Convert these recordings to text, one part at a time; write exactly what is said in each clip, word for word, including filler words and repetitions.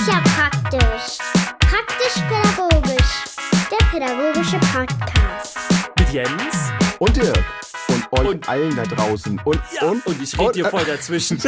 ist ja praktisch. Praktisch-pädagogisch. Der pädagogische Podcast. Mit Jens und Dirk und euch und allen da draußen. Und, ja, und, und ich rede dir voll dazwischen.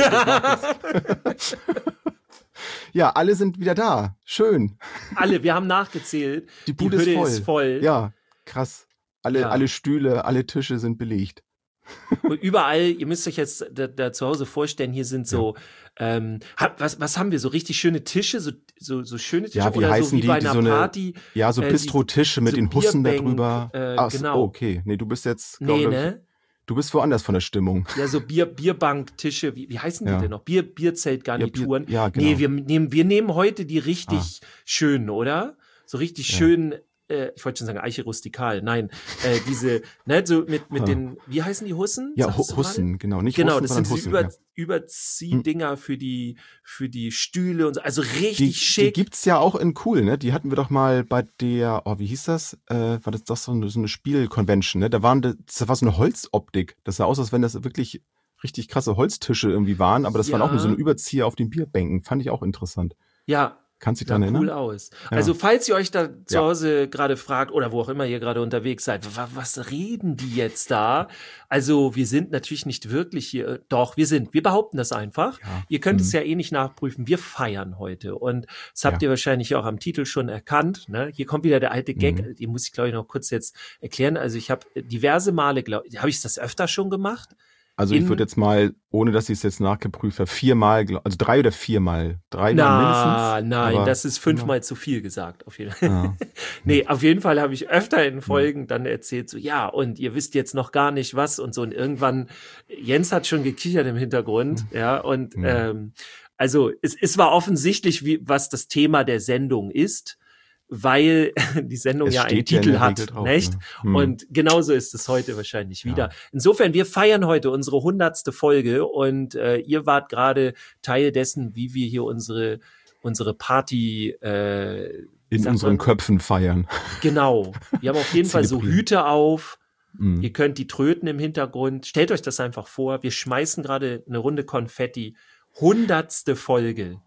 Ja, alle sind wieder da. Schön. Alle, wir haben nachgezählt. Die Bude Die ist, Hütte voll. ist voll. Ja, krass. Alle, Ja. alle Stühle, alle Tische sind belegt. Und überall, ihr müsst euch jetzt da, da zu Hause vorstellen, hier sind so, ja. ähm, hab, was, was haben wir, so richtig schöne Tische, so, so, so schöne Tische Ja, wie oder heißen so wie die, bei die einer so eine, Party. Ja, so äh, Bistro-Tische die- mit so den Hussen da Bierbank, drüber. äh, Ach, genau. okay. Nee, du bist jetzt, Nee, glaube ich, ne? du bist woanders von der Stimmung. Ja, so Bier, Bierbanktische, wie, wie heißen die Ja. denn noch? Bier, Bierzeltgarnituren. Ja, Bier- ja, genau. Nee, wir nehmen, wir nehmen heute die richtig schönen, oder? So richtig Ja. schön, äh, ich wollte schon sagen Eiche rustikal, nein, äh, diese, ne, so mit, mit Ja. den, wie heißen die Hussen? Ja, Sagst du Hu- Hussen, genau. Nicht Genau, Hussen, das sind sondern diese Hussen. Über, ja. Überziehdinger für die, für die Stühle und so, also richtig Die, die schick. gibt's ja auch in cool, ne? Die hatten wir doch mal bei der, oh, wie hieß das? Äh, war das doch so eine, so eine Spielconvention, ne? Da waren, das war so eine Holzoptik. Das sah aus, als wenn das wirklich richtig krasse Holztische irgendwie waren, aber das waren auch nur so eine Ja. Überzieher auf den Bierbänken. Fand ich auch interessant. Ja, Kannst du dich sah daran cool erinnern? aus. Ja. Also, falls ihr euch da zu Ja. Hause gerade fragt oder wo auch immer ihr gerade unterwegs seid, wa- was reden die jetzt da? Also, wir sind natürlich nicht wirklich hier, doch, wir sind, wir behaupten das einfach. Ja. Ihr könnt Mhm. es ja eh nicht nachprüfen. Wir feiern heute. Und das habt Ja. ihr wahrscheinlich auch am Titel schon erkannt. Ne? Hier kommt wieder der alte Gag. Mhm. Den muss ich, glaube ich, noch kurz jetzt erklären. Also, ich habe diverse Male, glaube ich, habe ich das öfter schon gemacht? Also ich In- würde jetzt mal, ohne dass ich es jetzt nachgeprüft habe, viermal, glaub- also drei oder viermal. Dreimal Na, mindestens. nein, aber- das ist fünfmal zu viel gesagt, auf jeden Fall. Ja. Nee, auf jeden Fall habe ich öfter in Folgen dann erzählt, so, ja, und ihr wisst jetzt noch gar nicht was und so. Und irgendwann, Jens hat schon gekichert im Hintergrund, ja, und Mhm. ähm, also es, es war offensichtlich, wie, was das Thema der Sendung ist, weil die Sendung Es ja einen steht ja in Titel der hat, Regel drauf, nicht? ne? Hm. Und genauso ist es heute wahrscheinlich Ja. wieder. Insofern, wir feiern heute unsere hundertste Folge und äh, ihr wart gerade Teil dessen, wie wir hier unsere unsere Party äh, wie In sagt unseren man? Köpfen feiern. Genau. Wir haben auf jeden Fall so Zelebrieren. Hüte auf. Mhm. Ihr könnt die Tröten im Hintergrund. Stellt euch das einfach vor. Wir schmeißen gerade eine Runde Konfetti. Hundertste Folge.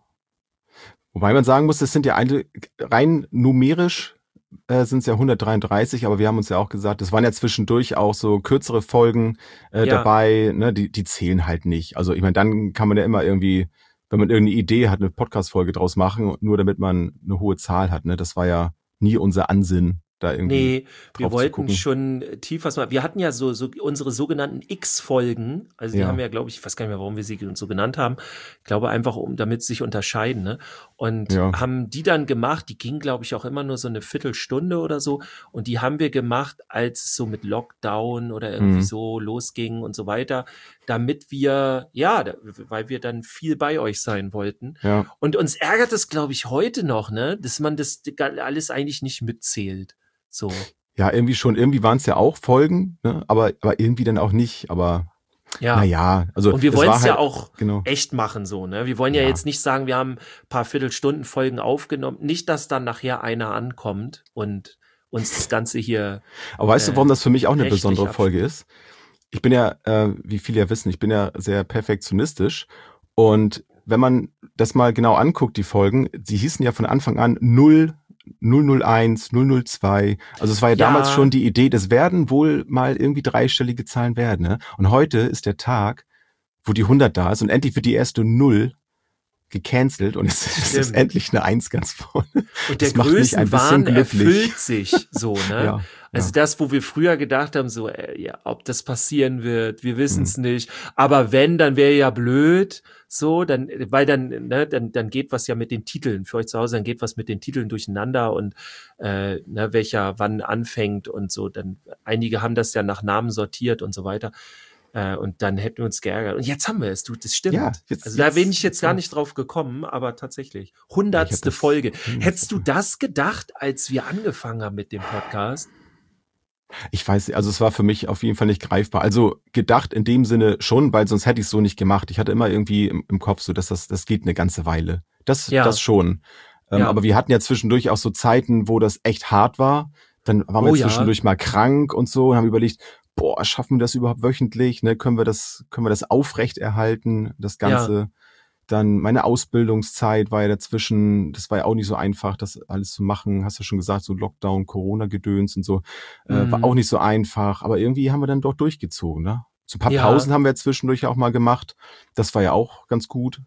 Wobei man sagen muss, das sind ja eine, rein numerisch äh, sind es ja hundertdreiunddreißig, aber wir haben uns ja auch gesagt, es waren ja zwischendurch auch so kürzere Folgen äh, Ja. dabei, ne, die, die zählen halt nicht. Also ich meine, dann kann man ja immer irgendwie, wenn man irgendeine Idee hat, eine Podcast-Folge draus machen, nur damit man eine hohe Zahl hat. Ne? Das war ja nie unser Ansinn, da irgendwie Nee, wir drauf zu wollten gucken. schon tief was machen. Wir hatten ja so, so unsere sogenannten X-Folgen. Also die Ja. haben ja, glaube ich, ich weiß gar nicht mehr, warum wir sie so genannt haben. Ich glaube einfach, um damit sie sich unterscheiden. Ne? Und Ja. haben die dann gemacht. Die gingen, glaube ich, auch immer nur so eine Viertelstunde oder so. Und die haben wir gemacht, als es so mit Lockdown oder irgendwie Mhm. so losging und so weiter. Damit wir, ja, da, weil wir dann viel bei euch sein wollten. Ja. Und uns ärgert es, glaube ich, heute noch, ne, dass man das alles eigentlich nicht mitzählt. So. Ja, irgendwie schon, irgendwie waren es ja auch Folgen, ne? aber, aber irgendwie dann auch nicht. Aber Ja. naja, also Und wir es wollen war es ja halt- auch genau. echt machen, so, ne? Wir wollen ja, Ja. jetzt nicht sagen, wir haben ein paar Viertelstunden Folgen aufgenommen. Nicht, dass dann nachher einer ankommt und uns das Ganze hier, Aber weißt äh, du, warum das für mich auch eine rechtlich besondere abschließen. Folge ist? Ich bin ja, äh, wie viele ja wissen, ich bin ja sehr perfektionistisch. Und wenn man das mal genau anguckt, die Folgen, sie hießen ja von Anfang an null, null null eins, null null zwei. Also es war ja, Ja. damals schon die Idee, das werden wohl mal irgendwie dreistellige Zahlen werden. Ne? Und heute ist der Tag, wo die hundert da ist und endlich wird die erste Null gecancelt und es, es ist Stimmt. endlich eine Eins ganz vorne. und der Das macht mich ein Größenwahn bisschen glücklich. erfüllt sich, so, ne? Ja, Also ja. das, wo wir früher gedacht haben, so, äh, ja, ob das passieren wird, wir wissen es Mhm. nicht. Aber wenn, dann wäre ja blöd, so, dann, weil dann, ne, dann, dann geht was ja mit den Titeln für euch zu Hause, dann geht was mit den Titeln durcheinander und äh, ne, welcher wann anfängt und so. Dann einige haben das ja nach Namen sortiert und so weiter. Äh, und dann hätten wir uns geärgert. Und jetzt haben wir es, du, das stimmt. Ja, jetzt- also da jetzt- bin ich jetzt gar ja. nicht drauf gekommen, aber tatsächlich. Ich hab Hundertste das- Folge. Hm. Hättest du das gedacht, als wir angefangen haben mit dem Podcast? Ich weiß, also es war für mich auf jeden Fall nicht greifbar. Also gedacht in dem Sinne schon, weil sonst hätte ich es so nicht gemacht. Ich hatte immer irgendwie im, im Kopf so, dass das, das geht eine ganze Weile. Das, Ja. das schon. Ähm, Ja. Aber wir hatten ja zwischendurch auch so Zeiten, wo das echt hart war. Dann waren wir Oh ja. zwischendurch mal krank und so und haben überlegt, boah, schaffen wir das überhaupt wöchentlich? Ne? Können wir das, können wir das aufrechterhalten, das Ganze? Dann meine Ausbildungszeit war ja dazwischen, das war ja auch nicht so einfach, das alles zu machen. Hast du schon gesagt, so Lockdown, Corona-Gedöns und so, äh, Mhm. war auch nicht so einfach. Aber irgendwie haben wir dann doch durchgezogen, ne? So ein paar Ja. Pausen haben wir zwischendurch auch mal gemacht. Das war ja auch ganz gut.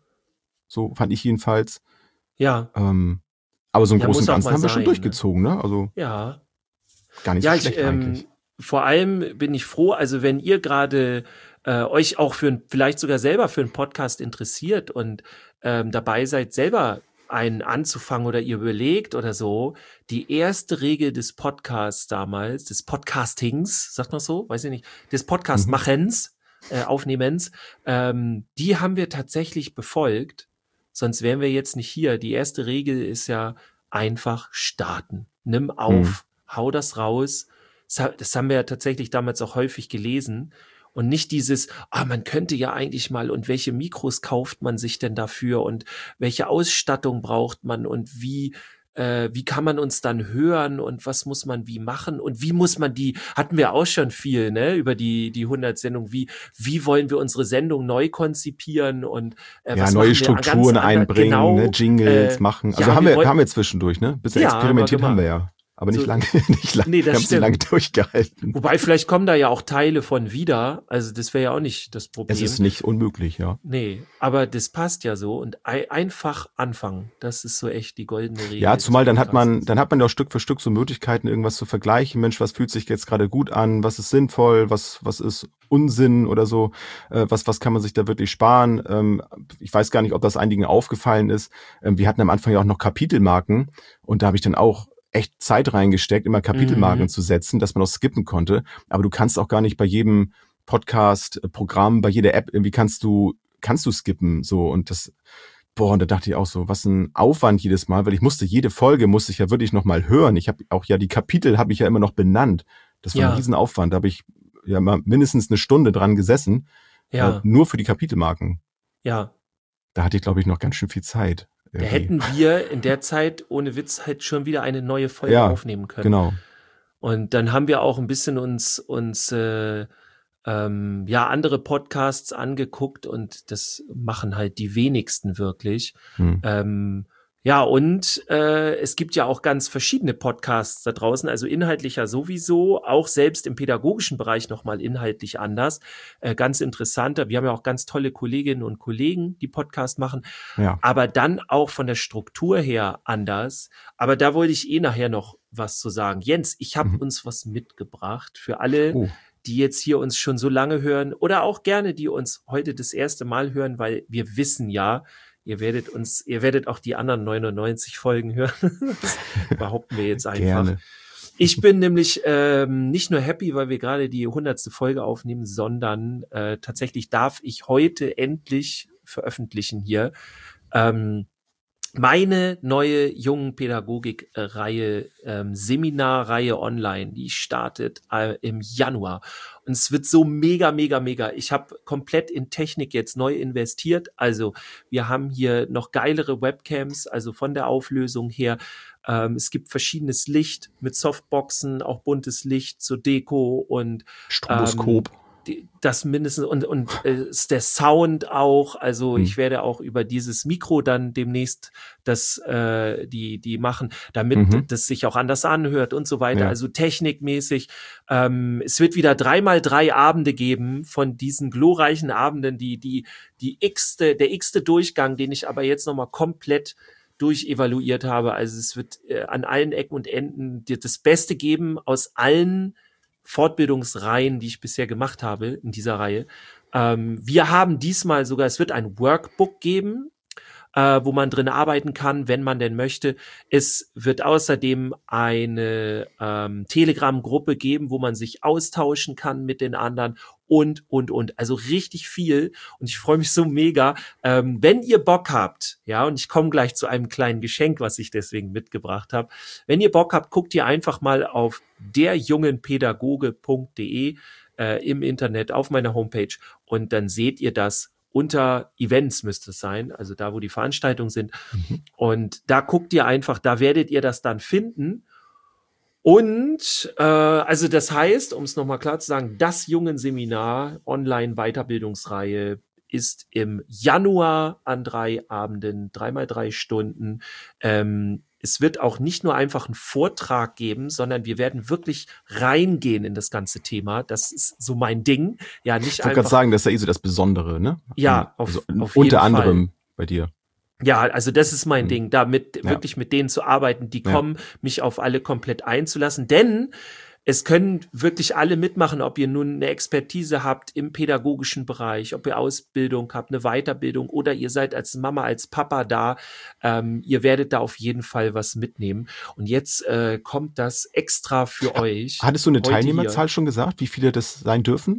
So fand ich jedenfalls. Ja, Ähm, aber so im Ja, Großen muss und auch Ganzen mal haben wir schon sein, ne? durchgezogen, ne? Also ja. gar nicht Ja, so ich, schlecht ähm, eigentlich. vor allem bin ich froh, also wenn ihr gerade äh, euch auch für ein, vielleicht sogar selber für einen Podcast interessiert und ähm, dabei seid, selber einen anzufangen oder ihr überlegt oder so, die erste Regel des Podcasts damals, des Podcastings, sagt man so, weiß ich nicht, des Podcast-Machens, äh, Aufnehmens, ähm, die haben wir tatsächlich befolgt, sonst wären wir jetzt nicht hier. Die erste Regel ist ja einfach starten. Nimm auf, hau das raus. Das ha- das haben wir ja tatsächlich damals auch häufig gelesen. Und nicht dieses, ah, man könnte ja eigentlich mal, und welche Mikros kauft man sich denn dafür und welche Ausstattung braucht man und wie, äh, wie kann man uns dann hören und was muss man wie machen und wie muss man die, hatten wir auch schon viel, ne, über die, die hundert Sendung, wie, wie wollen wir unsere Sendung neu konzipieren und äh, Ja, was neue machen wir ganz Strukturen ander- einbringen, genau, ne, Jingles äh, machen. Also ja, haben wir wir, wollten- haben wir zwischendurch, ne? Bisschen Ja, haben wir experimentiert haben wir gemacht. ja. Aber nicht So- lange, nicht lange. Nee, das wir haben es nicht lange stimmt. durchgehalten. Wobei, vielleicht kommen da ja auch Teile von wieder. Also das wäre ja auch nicht das Problem. Es ist nicht unmöglich, ja. Nee, aber das passt ja so. Und ei- einfach anfangen. Das ist so echt die goldene Regel. Ja, des zumal dann hat man, Podcastes. dann hat man ja auch Stück für Stück so Möglichkeiten, irgendwas zu vergleichen. Mensch, was fühlt sich jetzt gerade gut an? Was ist sinnvoll? Was, was ist Unsinn oder so? Äh, was, was kann man sich da wirklich sparen? Ähm, ich weiß gar nicht, ob das einigen aufgefallen ist. Ähm, wir hatten am Anfang ja auch noch Kapitelmarken und da habe ich dann auch echt Zeit reingesteckt, immer Kapitelmarken Mhm. zu setzen, dass man auch skippen konnte. Aber du kannst auch gar nicht bei jedem Podcast-Programm, bei jeder App, irgendwie kannst du, kannst du skippen, so. Und das, boah, und da dachte ich auch so, was ein Aufwand jedes Mal, weil ich musste, jede Folge musste ich ja wirklich nochmal hören. Ich habe auch ja, die Kapitel habe ich ja immer noch benannt. Das war Ja. ein Riesenaufwand. Da habe ich ja mal mindestens eine Stunde dran gesessen, Ja, äh, nur für die Kapitelmarken. ja. Da hatte ich, glaube ich, noch ganz schön viel Zeit. Da irgendwie. hätten wir in der Zeit ohne Witz halt schon wieder eine neue Folge Ja, aufnehmen können. Genau. Und dann haben wir auch ein bisschen uns, uns äh, ähm, ja, andere Podcasts angeguckt und das machen halt die wenigsten wirklich. Hm. Ähm, ja, und äh, es gibt ja auch ganz verschiedene Podcasts da draußen, also inhaltlicher sowieso, auch selbst im pädagogischen Bereich nochmal inhaltlich anders. Äh, ganz interessanter. Wir haben ja auch ganz tolle Kolleginnen und Kollegen, die Podcast machen, Ja. aber dann auch von der Struktur her anders. Aber da wollte ich eh nachher noch was zu sagen. Jens, ich habe Mhm. uns was mitgebracht für alle, Oh, die jetzt hier uns schon so lange hören oder auch gerne, die uns heute das erste Mal hören, weil wir wissen ja, ihr werdet uns, ihr werdet auch die anderen neunundneunzig Folgen hören. Das behaupten wir jetzt einfach. gerne. Ich bin nämlich ähm, nicht nur happy, weil wir gerade die hundertste Folge aufnehmen, sondern äh, tatsächlich darf ich heute endlich veröffentlichen hier ähm, meine neue jungen Pädagogik-Reihe, ähm, Seminarreihe online, die startet äh, im Januar. Und es wird so mega, mega, mega. Ich habe komplett in Technik jetzt neu investiert. Also wir haben hier noch geilere Webcams, also von der Auflösung her. Ähm, es gibt verschiedenes Licht mit Softboxen, auch buntes Licht zur Deko und Stroboskop. die, das mindestens und und äh, ist der Sound auch, also Hm. ich werde auch über dieses Mikro dann demnächst das äh, die die machen, damit Mhm. das sich auch anders anhört und so weiter, Ja. also technikmäßig. Ähm, es wird wieder drei mal drei Abende geben von diesen glorreichen Abenden, die die die x-te, der x-te Durchgang, den ich aber jetzt noch mal komplett durchevaluiert habe. Also es wird äh, an allen Ecken und Enden dir das Beste geben aus allen Fortbildungsreihen, die ich bisher gemacht habe in dieser Reihe. Ähm, wir haben diesmal sogar, es wird ein Workbook geben, äh, wo man drin arbeiten kann, wenn man denn möchte. Es wird außerdem eine ähm, Telegram-Gruppe geben, wo man sich austauschen kann mit den anderen und, und, und. Also richtig viel. Und ich freue mich so mega. Ähm, wenn ihr Bock habt, ja, und ich komme gleich zu einem kleinen Geschenk, was ich deswegen mitgebracht habe. Wenn ihr Bock habt, guckt ihr einfach mal auf derjungenpädagoge punkt de äh, im Internet auf meiner Homepage und dann seht ihr das unter Events müsste es sein, also da, wo die Veranstaltungen sind. Mhm. Und da guckt ihr einfach, da werdet ihr das dann finden. Und äh, also das heißt, um es nochmal klar zu sagen, das Jungen-Seminar, Online-Weiterbildungsreihe ist im Januar an drei Abenden, dreimal drei Stunden. Ähm, es wird auch nicht nur einfach einen Vortrag geben, sondern wir werden wirklich reingehen in das ganze Thema. Das ist so mein Ding. Ja, nicht Ich wollte einfach. gerade sagen, das ist ja eh so das Besondere, ne? Ja, auf, also, auf jeden unter Fall. anderem bei dir. Ja, also das ist mein Mhm. Ding, da mit, Ja. wirklich mit denen zu arbeiten, die Ja. kommen, mich auf alle komplett einzulassen, denn es können wirklich alle mitmachen, ob ihr nun eine Expertise habt im pädagogischen Bereich, ob ihr Ausbildung habt, eine Weiterbildung oder ihr seid als Mama, als Papa da. Ähm, ihr werdet da auf jeden Fall was mitnehmen. Und jetzt äh, kommt das extra für euch. Hattest du eine heute Teilnehmerzahl hier. schon gesagt, wie viele das sein dürfen?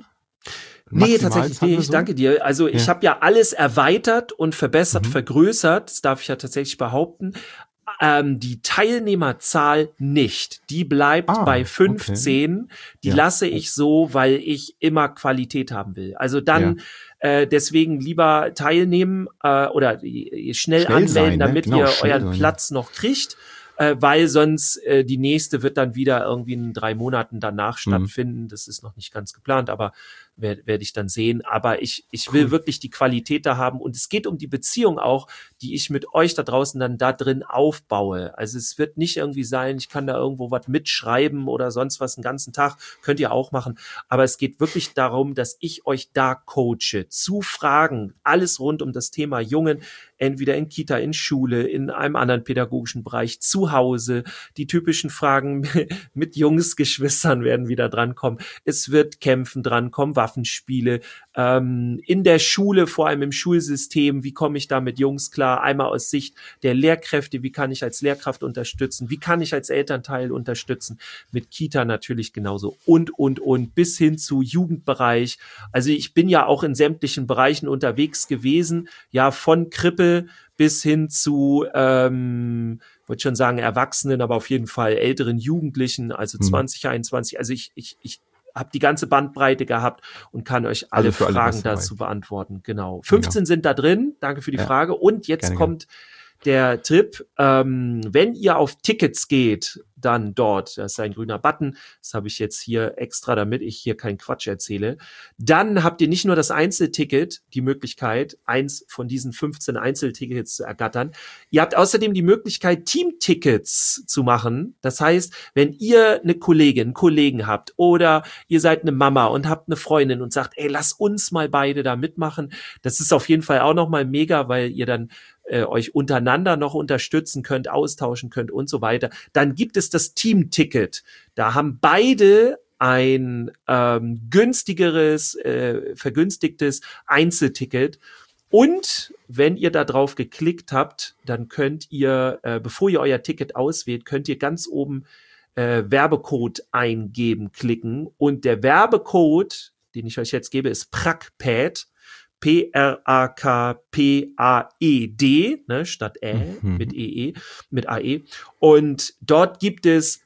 Nee, tatsächlich Maximalzahl nicht. oder so? Danke dir. Also ich Ja. habe ja alles erweitert und verbessert, Mhm. vergrößert. Das darf ich ja tatsächlich behaupten. Ähm, die Teilnehmerzahl nicht. Die bleibt Ah, bei fünfzehn. Die Ja. lasse ich so, weil ich immer Qualität haben will. Also dann äh, deswegen lieber teilnehmen äh, oder äh, schnell, Schnell anmelden, sein, ne? damit Genau, ihr schnell euren sein. Platz noch kriegt. Äh, weil sonst äh, die nächste wird dann wieder irgendwie in drei Monaten danach stattfinden. Das ist noch nicht ganz geplant, aber werde werd ich dann sehen. Aber ich, ich will Cool. wirklich die Qualität da haben. Und es geht um die Beziehung auch, die ich mit euch da draußen dann da drin aufbaue. Also es wird nicht irgendwie sein, ich kann da irgendwo was mitschreiben oder sonst was den ganzen Tag. Könnt ihr auch machen. Aber es geht wirklich darum, dass ich euch da coache zu Fragen. Alles rund um das Thema Jungen, entweder in Kita, in Schule, in einem anderen pädagogischen Bereich, zu Hause. Die typischen Fragen mit Jungsgeschwistern werden wieder drankommen. Es wird Kämpfen drankommen, Waffenspiele. Ähm, in der Schule, vor allem im Schulsystem, wie komme ich da mit Jungs klar? Einmal aus Sicht der Lehrkräfte, wie kann ich als Lehrkraft unterstützen? Wie kann ich als Elternteil unterstützen? Mit Kita natürlich genauso. Und, und, und, bis hin zu Jugendbereich. Also ich bin ja auch in sämtlichen Bereichen unterwegs gewesen, ja, von Krippe bis hin zu, ähm, würde schon sagen, Erwachsenen, aber auf jeden Fall älteren Jugendlichen, also Mhm. zwanzig, einundzwanzig. Also ich, ich, ich habe die ganze Bandbreite gehabt und kann euch alle Also für alle Fragen was dabei. dazu beantworten. Genau. fünfzehn sind da drin. Danke für die Ja. Frage. Und jetzt Gerne, kommt der Tipp, ähm, wenn ihr auf Tickets geht, dann dort, das ist ein grüner Button, das habe ich jetzt hier extra, damit ich hier keinen Quatsch erzähle, dann habt ihr nicht nur das Einzelticket, die Möglichkeit, eins von diesen fünfzehn Einzeltickets zu ergattern, ihr habt außerdem die Möglichkeit, Teamtickets zu machen. Das heißt, wenn ihr eine Kollegin, einen Kollegen habt oder ihr seid eine Mama und habt eine Freundin und sagt, ey, lass uns mal beide da mitmachen, das ist auf jeden Fall auch nochmal mega, weil ihr dann äh, euch untereinander noch unterstützen könnt, austauschen könnt und so weiter, dann gibt es das Teamticket. Da haben beide ein ähm, günstigeres, äh, vergünstigtes Einzelticket. Und wenn ihr da drauf geklickt habt, dann könnt ihr, äh, bevor ihr euer Ticket auswählt, könnt ihr ganz oben äh, Werbecode eingeben, klicken. Und der Werbecode, den ich euch jetzt gebe, ist PRAKPAD. P R A K P A E D, ne, statt Ä, Mhm. mit E E, mit A E. Und dort gibt es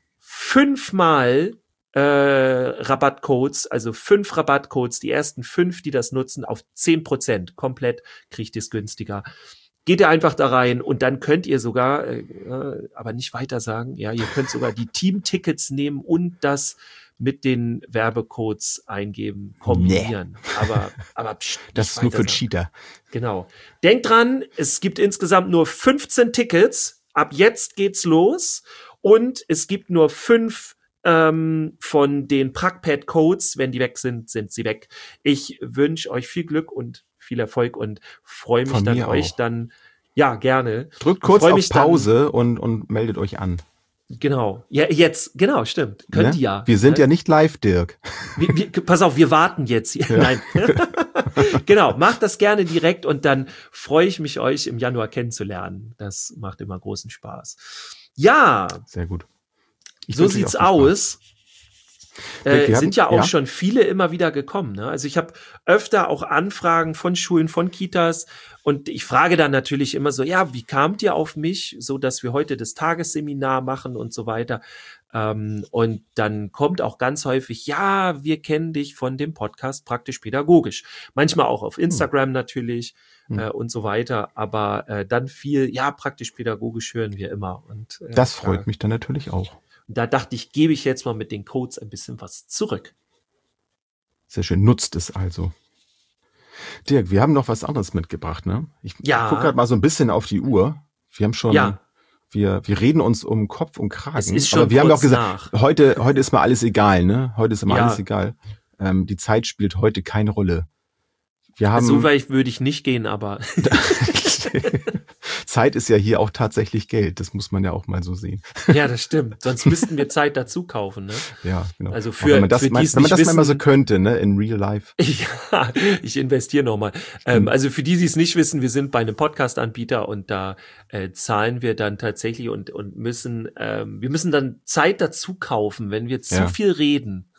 fünfmal äh, Rabattcodes, also fünf Rabattcodes, die ersten fünf, die das nutzen, auf zehn Prozent. Komplett kriegt ihr es günstiger. Geht ihr einfach da rein und dann könnt ihr sogar, äh, aber nicht weiter sagen, ja, ihr könnt sogar die Teamtickets nehmen und das mit den Werbecodes eingeben, kombinieren. Nee. Aber, aber pst, das ist nur für Cheater. Genau. Denkt dran, es gibt insgesamt nur fünfzehn Tickets. Ab jetzt geht's los. Und es gibt nur fünf ähm, von den PRAKPAD-Codes. Wenn die weg sind, sind sie weg. Ich wünsche euch viel Glück und viel Erfolg und freue mich Von dann, mir euch auch. dann, ja, gerne. Drückt kurz auf mich Pause dann, und, und meldet euch an. Genau. Ja, jetzt, genau, stimmt. Könnt ne? ihr ja. Wir sind ne? ja nicht live, Dirk. Wir, wir, pass auf, wir warten jetzt. Ja. Nein. Genau, macht das gerne direkt und dann freue ich mich, euch im Januar kennenzulernen. Das macht immer großen Spaß. Ja. Sehr gut. Ich so sieht's aus. Äh, Dirk, sind hatten, ja auch ja? schon viele immer wieder gekommen. Ne? Also ich habe öfter auch Anfragen von Schulen, von Kitas und ich frage dann natürlich immer so, ja, wie kamt ihr auf mich, so dass wir heute das Tagesseminar machen und so weiter. Ähm, und dann kommt auch ganz häufig, ja, wir kennen dich von dem Podcast Praktisch Pädagogisch. Manchmal auch auf Instagram hm. natürlich hm. Äh, und so weiter. Aber äh, dann viel, ja, Praktisch Pädagogisch hören wir immer. Und äh, das freut äh, mich dann natürlich auch. Da dachte ich, gebe ich jetzt mal mit den Codes ein bisschen was zurück. Sehr schön. Nutzt es also. Dirk, wir haben noch was anderes mitgebracht, ne? Ich, Ja. ich gucke gerade mal so ein bisschen auf die Uhr. Wir haben schon, Ja. wir, wir reden uns um Kopf und Kragen. Es ist schon aber wir haben kurz auch gesagt, nach. heute, heute ist mal alles egal, ne? Heute ist immer Ja. alles egal. Ähm, die Zeit spielt heute keine Rolle. Wir haben, So weit würde ich nicht gehen, aber Zeit ist ja hier auch tatsächlich Geld. Das muss man ja auch mal so sehen. ja, das stimmt. Sonst müssten wir Zeit dazu kaufen, ne? Ja, genau. Also Auch für- wenn man das, für mal, die es wenn man nicht das mal so wissen- könnte, ne? In real life. Ja, ich investiere nochmal. Ähm, also für die, die es nicht wissen, wir sind bei einem Podcast-Anbieter und da äh, zahlen wir dann tatsächlich und und müssen, ähm, wir müssen dann Zeit dazu kaufen, wenn wir zu Ja. viel reden.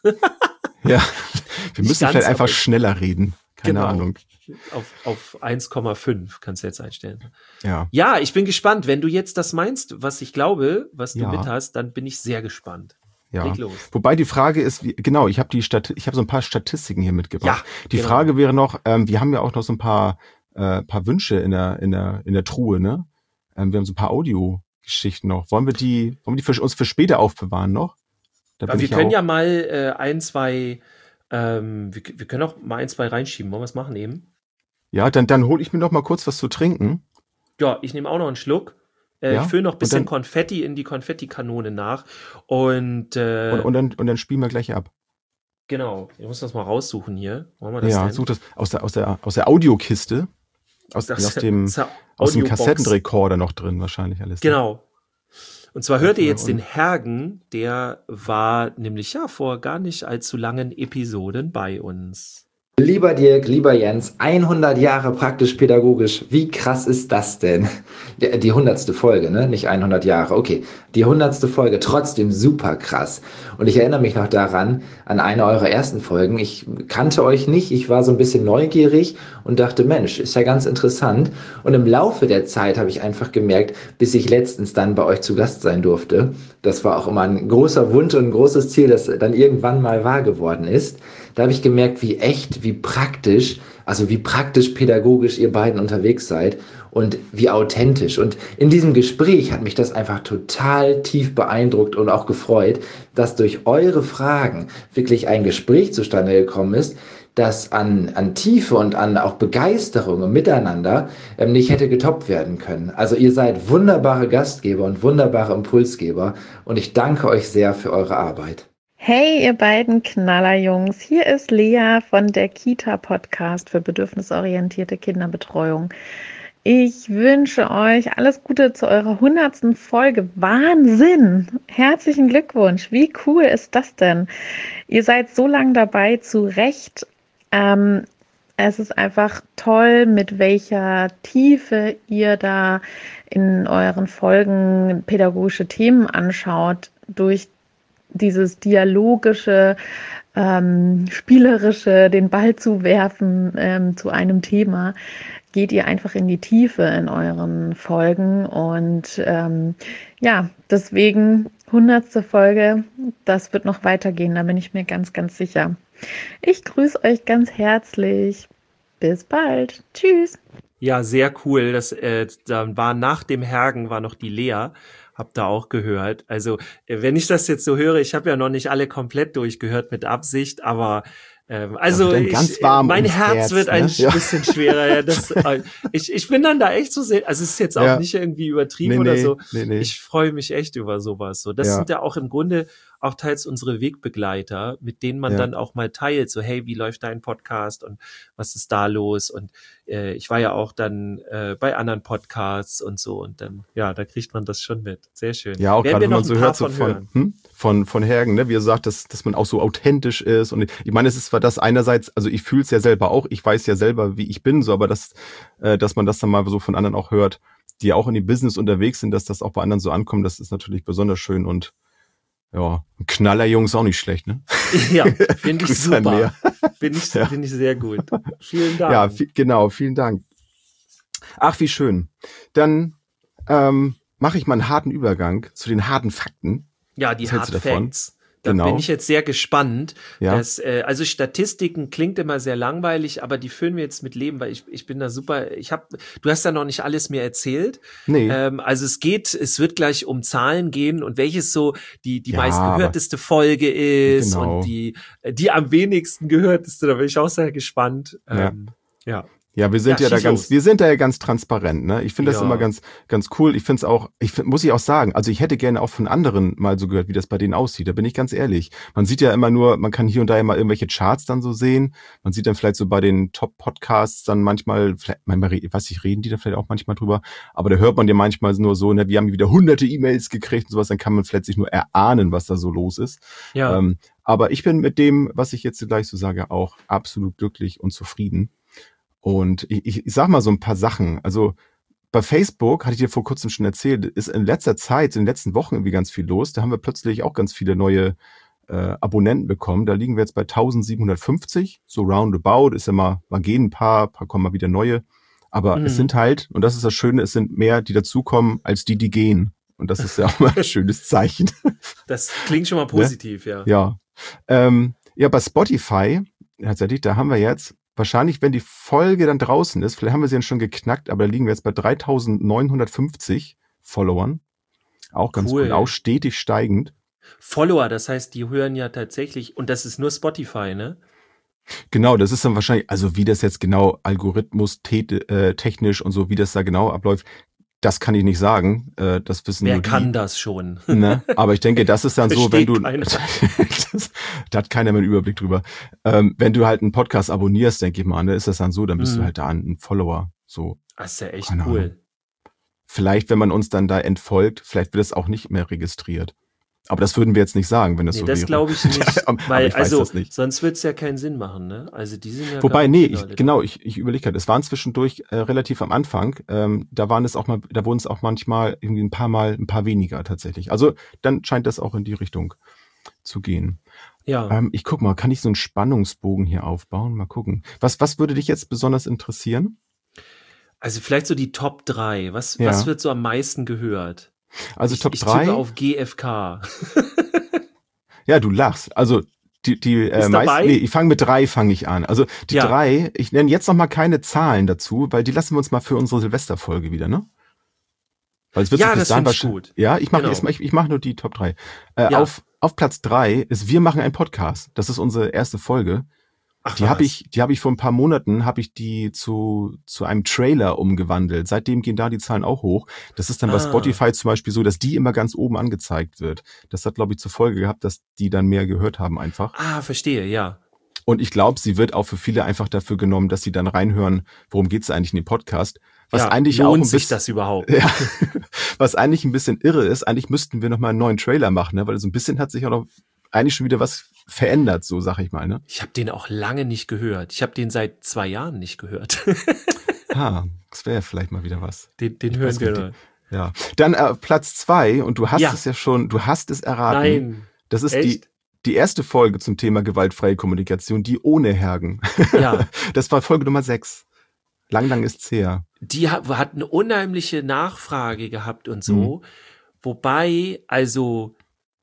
Ja. Wir müssen ganz, vielleicht einfach aber- schneller reden. Keine Genau. Ahnung. Auf, auf eins Komma fünf kannst du jetzt einstellen. Ja. Ja, ich bin gespannt. Wenn du jetzt das meinst, was ich glaube, was du Ja. mit hast, dann bin ich sehr gespannt. Ja. Leg los. Wobei die Frage ist, wie, genau, ich habe die Stat ich habe so ein paar Statistiken hier mitgebracht. Ja, die genau. Frage wäre noch, ähm, wir haben ja auch noch so ein paar äh, paar Wünsche in der in der in der Truhe, ne? Ähm, wir haben so ein paar Audiogeschichten noch. Wollen wir die wollen wir die für uns für später aufbewahren noch? Da Aber bin wir ich können auch, ja mal äh, ein, zwei, ähm, wir, wir können auch mal ein, zwei reinschieben. Wollen wir es machen eben? ja, dann dann hole ich mir noch mal kurz was zu trinken. Ja, ich nehme auch noch einen Schluck. Äh, Ja, ich fülle noch ein und bisschen dann- Konfetti in die Konfettikanone nach. Und, äh, Und, und dann und dann spielen wir gleich ab. genau, ich muss das mal raussuchen hier. Wo haben wir das Ja, denn? such das aus der aus der aus der Audiokiste, aus, Das- aus dem das ist ja aus dem Audiobox. Kassettenrekorder noch drin wahrscheinlich alles. ne? Genau. Und zwar hört ihr jetzt Und- den Hergen, der war nämlich ja vor gar nicht allzu langen Episoden bei uns. Lieber Dirk, lieber Jens, hundert Jahre praktisch-pädagogisch, wie krass ist das denn? Die, die hundertste Folge, ne? Nicht hundert Jahre, okay. Die hundertste Folge, trotzdem super krass. Und ich erinnere mich noch daran, an eine eurer ersten Folgen. Ich kannte euch nicht, ich war so ein bisschen neugierig und dachte, Mensch, ist ja ganz interessant. Und im Laufe der Zeit habe ich einfach gemerkt, bis ich letztens dann bei euch zu Gast sein durfte. Das war auch immer ein großer Wunsch und ein großes Ziel, das dann irgendwann mal wahr geworden ist. Da habe ich gemerkt, wie echt, wie praktisch, also wie praktisch pädagogisch ihr beiden unterwegs seid und wie authentisch. Und in diesem Gespräch hat mich das einfach total tief beeindruckt und auch gefreut, dass durch eure Fragen wirklich ein Gespräch zustande gekommen ist, das an, an Tiefe und an auch Begeisterung und Miteinander ähm, nicht hätte getoppt werden können. Also ihr seid wunderbare Gastgeber und wunderbare Impulsgeber und ich danke euch sehr für eure Arbeit. Hey, ihr beiden Knallerjungs, hier ist Lea von der Kita-Podcast für bedürfnisorientierte Kinderbetreuung. Ich wünsche euch alles Gute zu eurer hundertsten Folge. Wahnsinn! Herzlichen Glückwunsch! Wie cool ist das denn? Ihr seid so lange dabei, zu Recht. Ähm, es ist einfach toll, mit welcher Tiefe ihr da in euren Folgen pädagogische Themen anschaut, durch dieses dialogische, ähm, spielerische, den Ball zu werfen ähm, zu einem Thema, geht ihr einfach in die Tiefe in euren Folgen und ähm, ja, deswegen hundertste Folge, das wird noch weitergehen, da bin ich mir ganz, ganz sicher. Ich grüße euch ganz herzlich. Bis bald. Tschüss. Ja, sehr cool. Das äh, dann war nach dem Hergen war noch die Lea. Hab da auch gehört. Also äh, wenn ich das jetzt so höre, ich habe ja noch nicht alle komplett durchgehört mit Absicht, aber ähm, also wird dann ich, ganz warm mein ums Herz Herz, wird ein ne? Ja. bisschen schwerer. Ja, das, äh, ich, ich bin dann da echt so sehr, also es ist jetzt auch Ja. nicht irgendwie übertrieben Nee, oder nee, so. nee, nee. Ich freue mich echt über sowas. So, das Ja. sind ja auch im Grunde auch teils unsere Wegbegleiter, mit denen man Ja. dann auch mal teilt, so hey, wie läuft dein Podcast und was ist da los? Und äh, ich war ja auch dann äh, bei anderen Podcasts und so und dann, ja, da kriegt man das schon mit. Sehr schön. Ja, auch Werden gerade wir wenn man noch so ein paar hört so von von, hören. hm, von, von Hergen, ne, wie er sagt, dass, dass man auch so authentisch ist. Und ich meine, es ist zwar das einerseits, also ich fühle es ja selber auch, ich weiß ja selber, wie ich bin, so, aber das, äh, dass man das dann mal so von anderen auch hört, die ja auch in dem Business unterwegs sind, dass das auch bei anderen so ankommt, das ist natürlich besonders schön und ja, ein Knallerjungs auch nicht schlecht, ne? Ja, finde ich Grüße an super. Lea. Finde ich, Ja. finde ich sehr gut. Vielen Dank. Ja, vi- genau, vielen Dank. Ach, wie schön. Dann ähm, mache ich mal einen harten Übergang zu den harten Fakten. Ja, die Was hältst Hard du davon? Facts. Da Genau. bin ich jetzt sehr gespannt. Ja. Das, äh, also Statistiken klingt immer sehr langweilig, aber die füllen wir jetzt mit Leben, weil ich, ich bin da super. Ich habe, du hast ja noch nicht alles mir erzählt. Nee. Ähm, also es geht, es wird gleich um Zahlen gehen und welches so die die Ja, meistgehörteste Folge ist Genau. und die die am wenigsten gehörteste. Da bin ich auch sehr gespannt. Ja. Ähm, Ja. Ja, wir sind ja, Ja, da schieß ganz, los. wir sind da ja ganz transparent, ne? Ich finde das Ja. immer ganz, ganz cool. Ich finde es auch, ich find, muss ich auch sagen, also ich hätte gerne auch von anderen mal so gehört, wie das bei denen aussieht. Da bin ich ganz ehrlich. Man sieht ja immer nur, man kann hier und da ja mal irgendwelche Charts dann so sehen. Man sieht dann vielleicht so bei den Top-Podcasts dann manchmal, vielleicht, manchmal, re- weiß ich, reden die da vielleicht auch manchmal drüber. Aber da hört man ja manchmal nur so, ne, wir haben wieder hunderte E-Mails gekriegt und sowas, dann kann man vielleicht sich nur erahnen, was da so los ist. Ja. Ähm, aber ich bin mit dem, was ich jetzt gleich so sage, auch absolut glücklich und zufrieden. Und ich, ich, ich sag mal so ein paar Sachen. Also bei Facebook, hatte ich dir vor kurzem schon erzählt, ist in letzter Zeit, in den letzten Wochen irgendwie ganz viel los. Da haben wir plötzlich auch ganz viele neue äh, Abonnenten bekommen. Da liegen wir jetzt bei eintausendsiebenhundertfünfzig, so roundabout. Ist ja mal, mal gehen ein paar, paar kommen mal wieder neue. Aber Mhm. es sind halt, und das ist das Schöne, es sind mehr, die dazukommen, als die, die gehen. Und das ist ja auch mal ein schönes Zeichen. Das klingt schon mal positiv, ja. Ja. Ähm, ja, bei Spotify, tatsächlich, da haben wir jetzt, wahrscheinlich, wenn die Folge dann draußen ist, vielleicht haben wir sie dann schon geknackt, aber da liegen wir jetzt bei dreitausendneunhundertfünfzig Followern. Auch ganz Cool. cool, auch stetig steigend. Follower, das heißt, die hören ja tatsächlich, und das ist nur Spotify, ne? Genau, das ist dann wahrscheinlich, also wie das jetzt genau Algorithmus te- äh, technisch und so, wie das da genau abläuft, das kann ich nicht sagen. Äh, das wissen Wer nur die. kann das schon? Ne? Aber ich denke, das ist dann so, wenn Versteht du, keiner. das, da hat keiner mehr einen Überblick drüber. Ähm, wenn du halt einen Podcast abonnierst, denke ich mal, ne, ist das dann so, dann bist Mhm. du halt da ein Follower. So, Das ist ja echt Keine cool. Ahnung. vielleicht, wenn man uns dann da entfolgt, vielleicht wird es auch nicht mehr registriert. Aber das würden wir jetzt nicht sagen, wenn das Nee, so das wäre. glaube ich nicht. Aber Weil, ich weiß also, das nicht. sonst wird's ja keinen Sinn machen, ne? Also, die sind ja Wobei, gar nee, nicht ich, alle da. genau, ich, ich überlege gerade, es waren zwischendurch äh, relativ am Anfang, ähm, da waren es auch mal, da wurden es auch manchmal irgendwie ein paar Mal, ein paar weniger tatsächlich. Also dann scheint das auch in die Richtung zu gehen. Ja. Ähm, ich guck mal, kann ich so einen Spannungsbogen hier aufbauen? Mal gucken. Was, was würde dich jetzt besonders interessieren? Also, vielleicht so die Top drei. Was, Ja. was wird so am meisten gehört? Also ich, Top ich drei. tippe auf G F K. Ja, du lachst. Also die, die äh, Ist meisten, dabei? nee, ich fange mit drei, fange ich an. Also die Ja. drei, ich nenne jetzt noch mal keine Zahlen dazu, weil die lassen wir uns mal für unsere Silvesterfolge wieder, ne? Weil es wird Ja, sich bis das dahin find ich wahrscheinlich- gut. Ja, ich mache Genau. erstmal, ich, ich mache nur die Top drei. Äh, Ja. Auf auf Platz drei ist Wir machen einen Podcast. Das ist unsere erste Folge. Ach, Die habe was? ich, die habe ich vor ein paar Monaten habe ich die zu zu einem Trailer umgewandelt. Seitdem gehen da die Zahlen auch hoch. Das ist dann bei Ah. Spotify zum Beispiel so, dass die immer ganz oben angezeigt wird. Das hat, glaube ich, zur Folge gehabt, dass die dann mehr gehört haben einfach. Ah, verstehe, ja. Und ich glaube, sie wird auch für viele einfach dafür genommen, dass sie dann reinhören, worum geht's eigentlich in dem Podcast. Was ja, eigentlich lohnt auch ein sich bisschen, das überhaupt? ja, was eigentlich ein bisschen irre ist. Eigentlich müssten wir noch mal einen neuen Trailer machen, ne? Weil so ein bisschen hat sich auch noch eigentlich schon wieder was verändert, so sag ich mal, ne? Ich habe den auch lange nicht gehört. Ich habe den seit zwei Jahren nicht gehört. Ah, das wäre vielleicht mal wieder was. Den, den Ich hören weiß wir nicht, noch. Ja. Dann äh, Platz zwei, und du hast Ja. es ja schon, du hast es erraten. Nein. Das ist die, Echt? die erste Folge zum Thema gewaltfreie Kommunikation, die ohne Hergen. Ja. Das war Folge Nummer sechs. Lang, lang ist's her. Die hat, hat eine unheimliche Nachfrage gehabt und so. Wobei, also,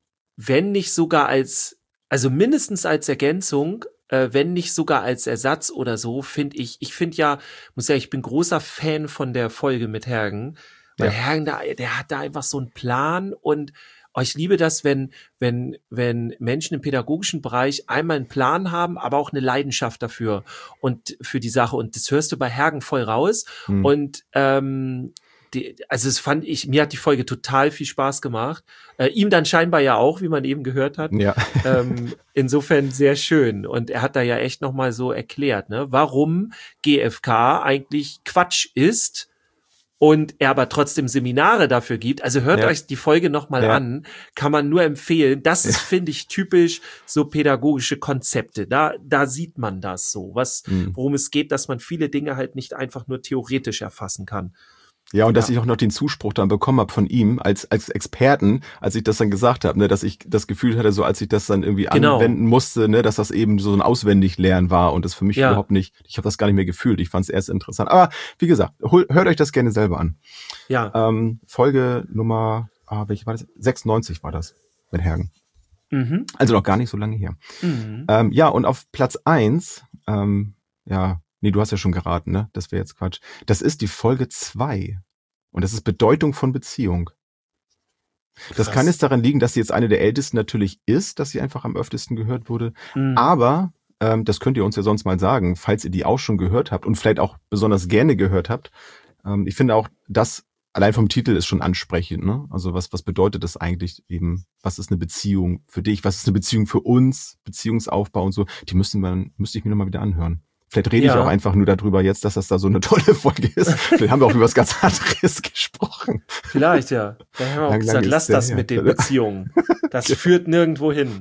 wenn nicht sogar als, also mindestens als Ergänzung, äh, wenn nicht sogar als Ersatz oder so, finde ich, ich finde ja, muss sagen, ich bin großer Fan von der Folge mit Hergen, weil Ja. Hergen da, der hat da einfach so einen Plan und oh, ich liebe das, wenn, wenn, wenn Menschen im pädagogischen Bereich einmal einen Plan haben, aber auch eine Leidenschaft dafür und für die Sache. Und das hörst du bei Hergen voll raus. Hm. Und ähm, die, also es fand ich, mir hat die Folge total viel Spaß gemacht. Äh, ihm dann scheinbar ja auch, wie man eben gehört hat. Ja. ähm, insofern sehr schön. Und er hat da ja echt nochmal so erklärt, ne, warum G F K eigentlich Quatsch ist und er aber trotzdem Seminare dafür gibt. Also hört Ja. euch die Folge nochmal Ja. an, kann man nur empfehlen. Das ist, finde ich, typisch so pädagogische Konzepte. Da, da sieht man das so, was, Hm. worum es geht, dass man viele Dinge halt nicht einfach nur theoretisch erfassen kann. Ja, und dass Ja. ich auch noch den Zuspruch dann bekommen habe von ihm als als Experten, als ich das dann gesagt habe, ne, dass ich das Gefühl hatte, so als ich das dann irgendwie Genau. anwenden musste, ne, dass das eben so ein Auswendiglernen war und das für mich Ja. überhaupt nicht, ich habe das gar nicht mehr gefühlt, ich fand es erst interessant. Aber wie gesagt, hol, hört euch das gerne selber an. Ja. Ähm, Folge Nummer, ah, welche war das? sechsundneunzig war das mit Hergen. Mhm. Also noch gar nicht so lange her. Mhm. Ähm, ja, und auf Platz eins, ähm, ja, nee, du hast ja schon geraten, ne? Das wäre jetzt Quatsch. Das ist die Folge zwei. Und das ist Bedeutung von Beziehung. Das Krass. kann jetzt daran liegen, dass sie jetzt eine der ältesten natürlich ist, dass sie einfach am öftesten gehört wurde. Mhm. Aber ähm, das könnt ihr uns ja sonst mal sagen, falls ihr die auch schon gehört habt und vielleicht auch besonders gerne gehört habt. Ähm, ich finde auch, das allein vom Titel ist schon ansprechend, ne? Also was, was bedeutet das eigentlich eben? Was ist eine Beziehung für dich? Was ist eine Beziehung für uns? Beziehungsaufbau und so. Die müssten wir, müsste ich mir nochmal wieder anhören. Vielleicht rede Ja. ich auch einfach nur darüber jetzt, dass das da so eine tolle Folge ist. Vielleicht haben wir auch über was ganz anderes gesprochen. Vielleicht, ja. Da haben wir auch Lang, gesagt, lang ist lass der das her. mit den Beziehungen. Das führt nirgendwo hin.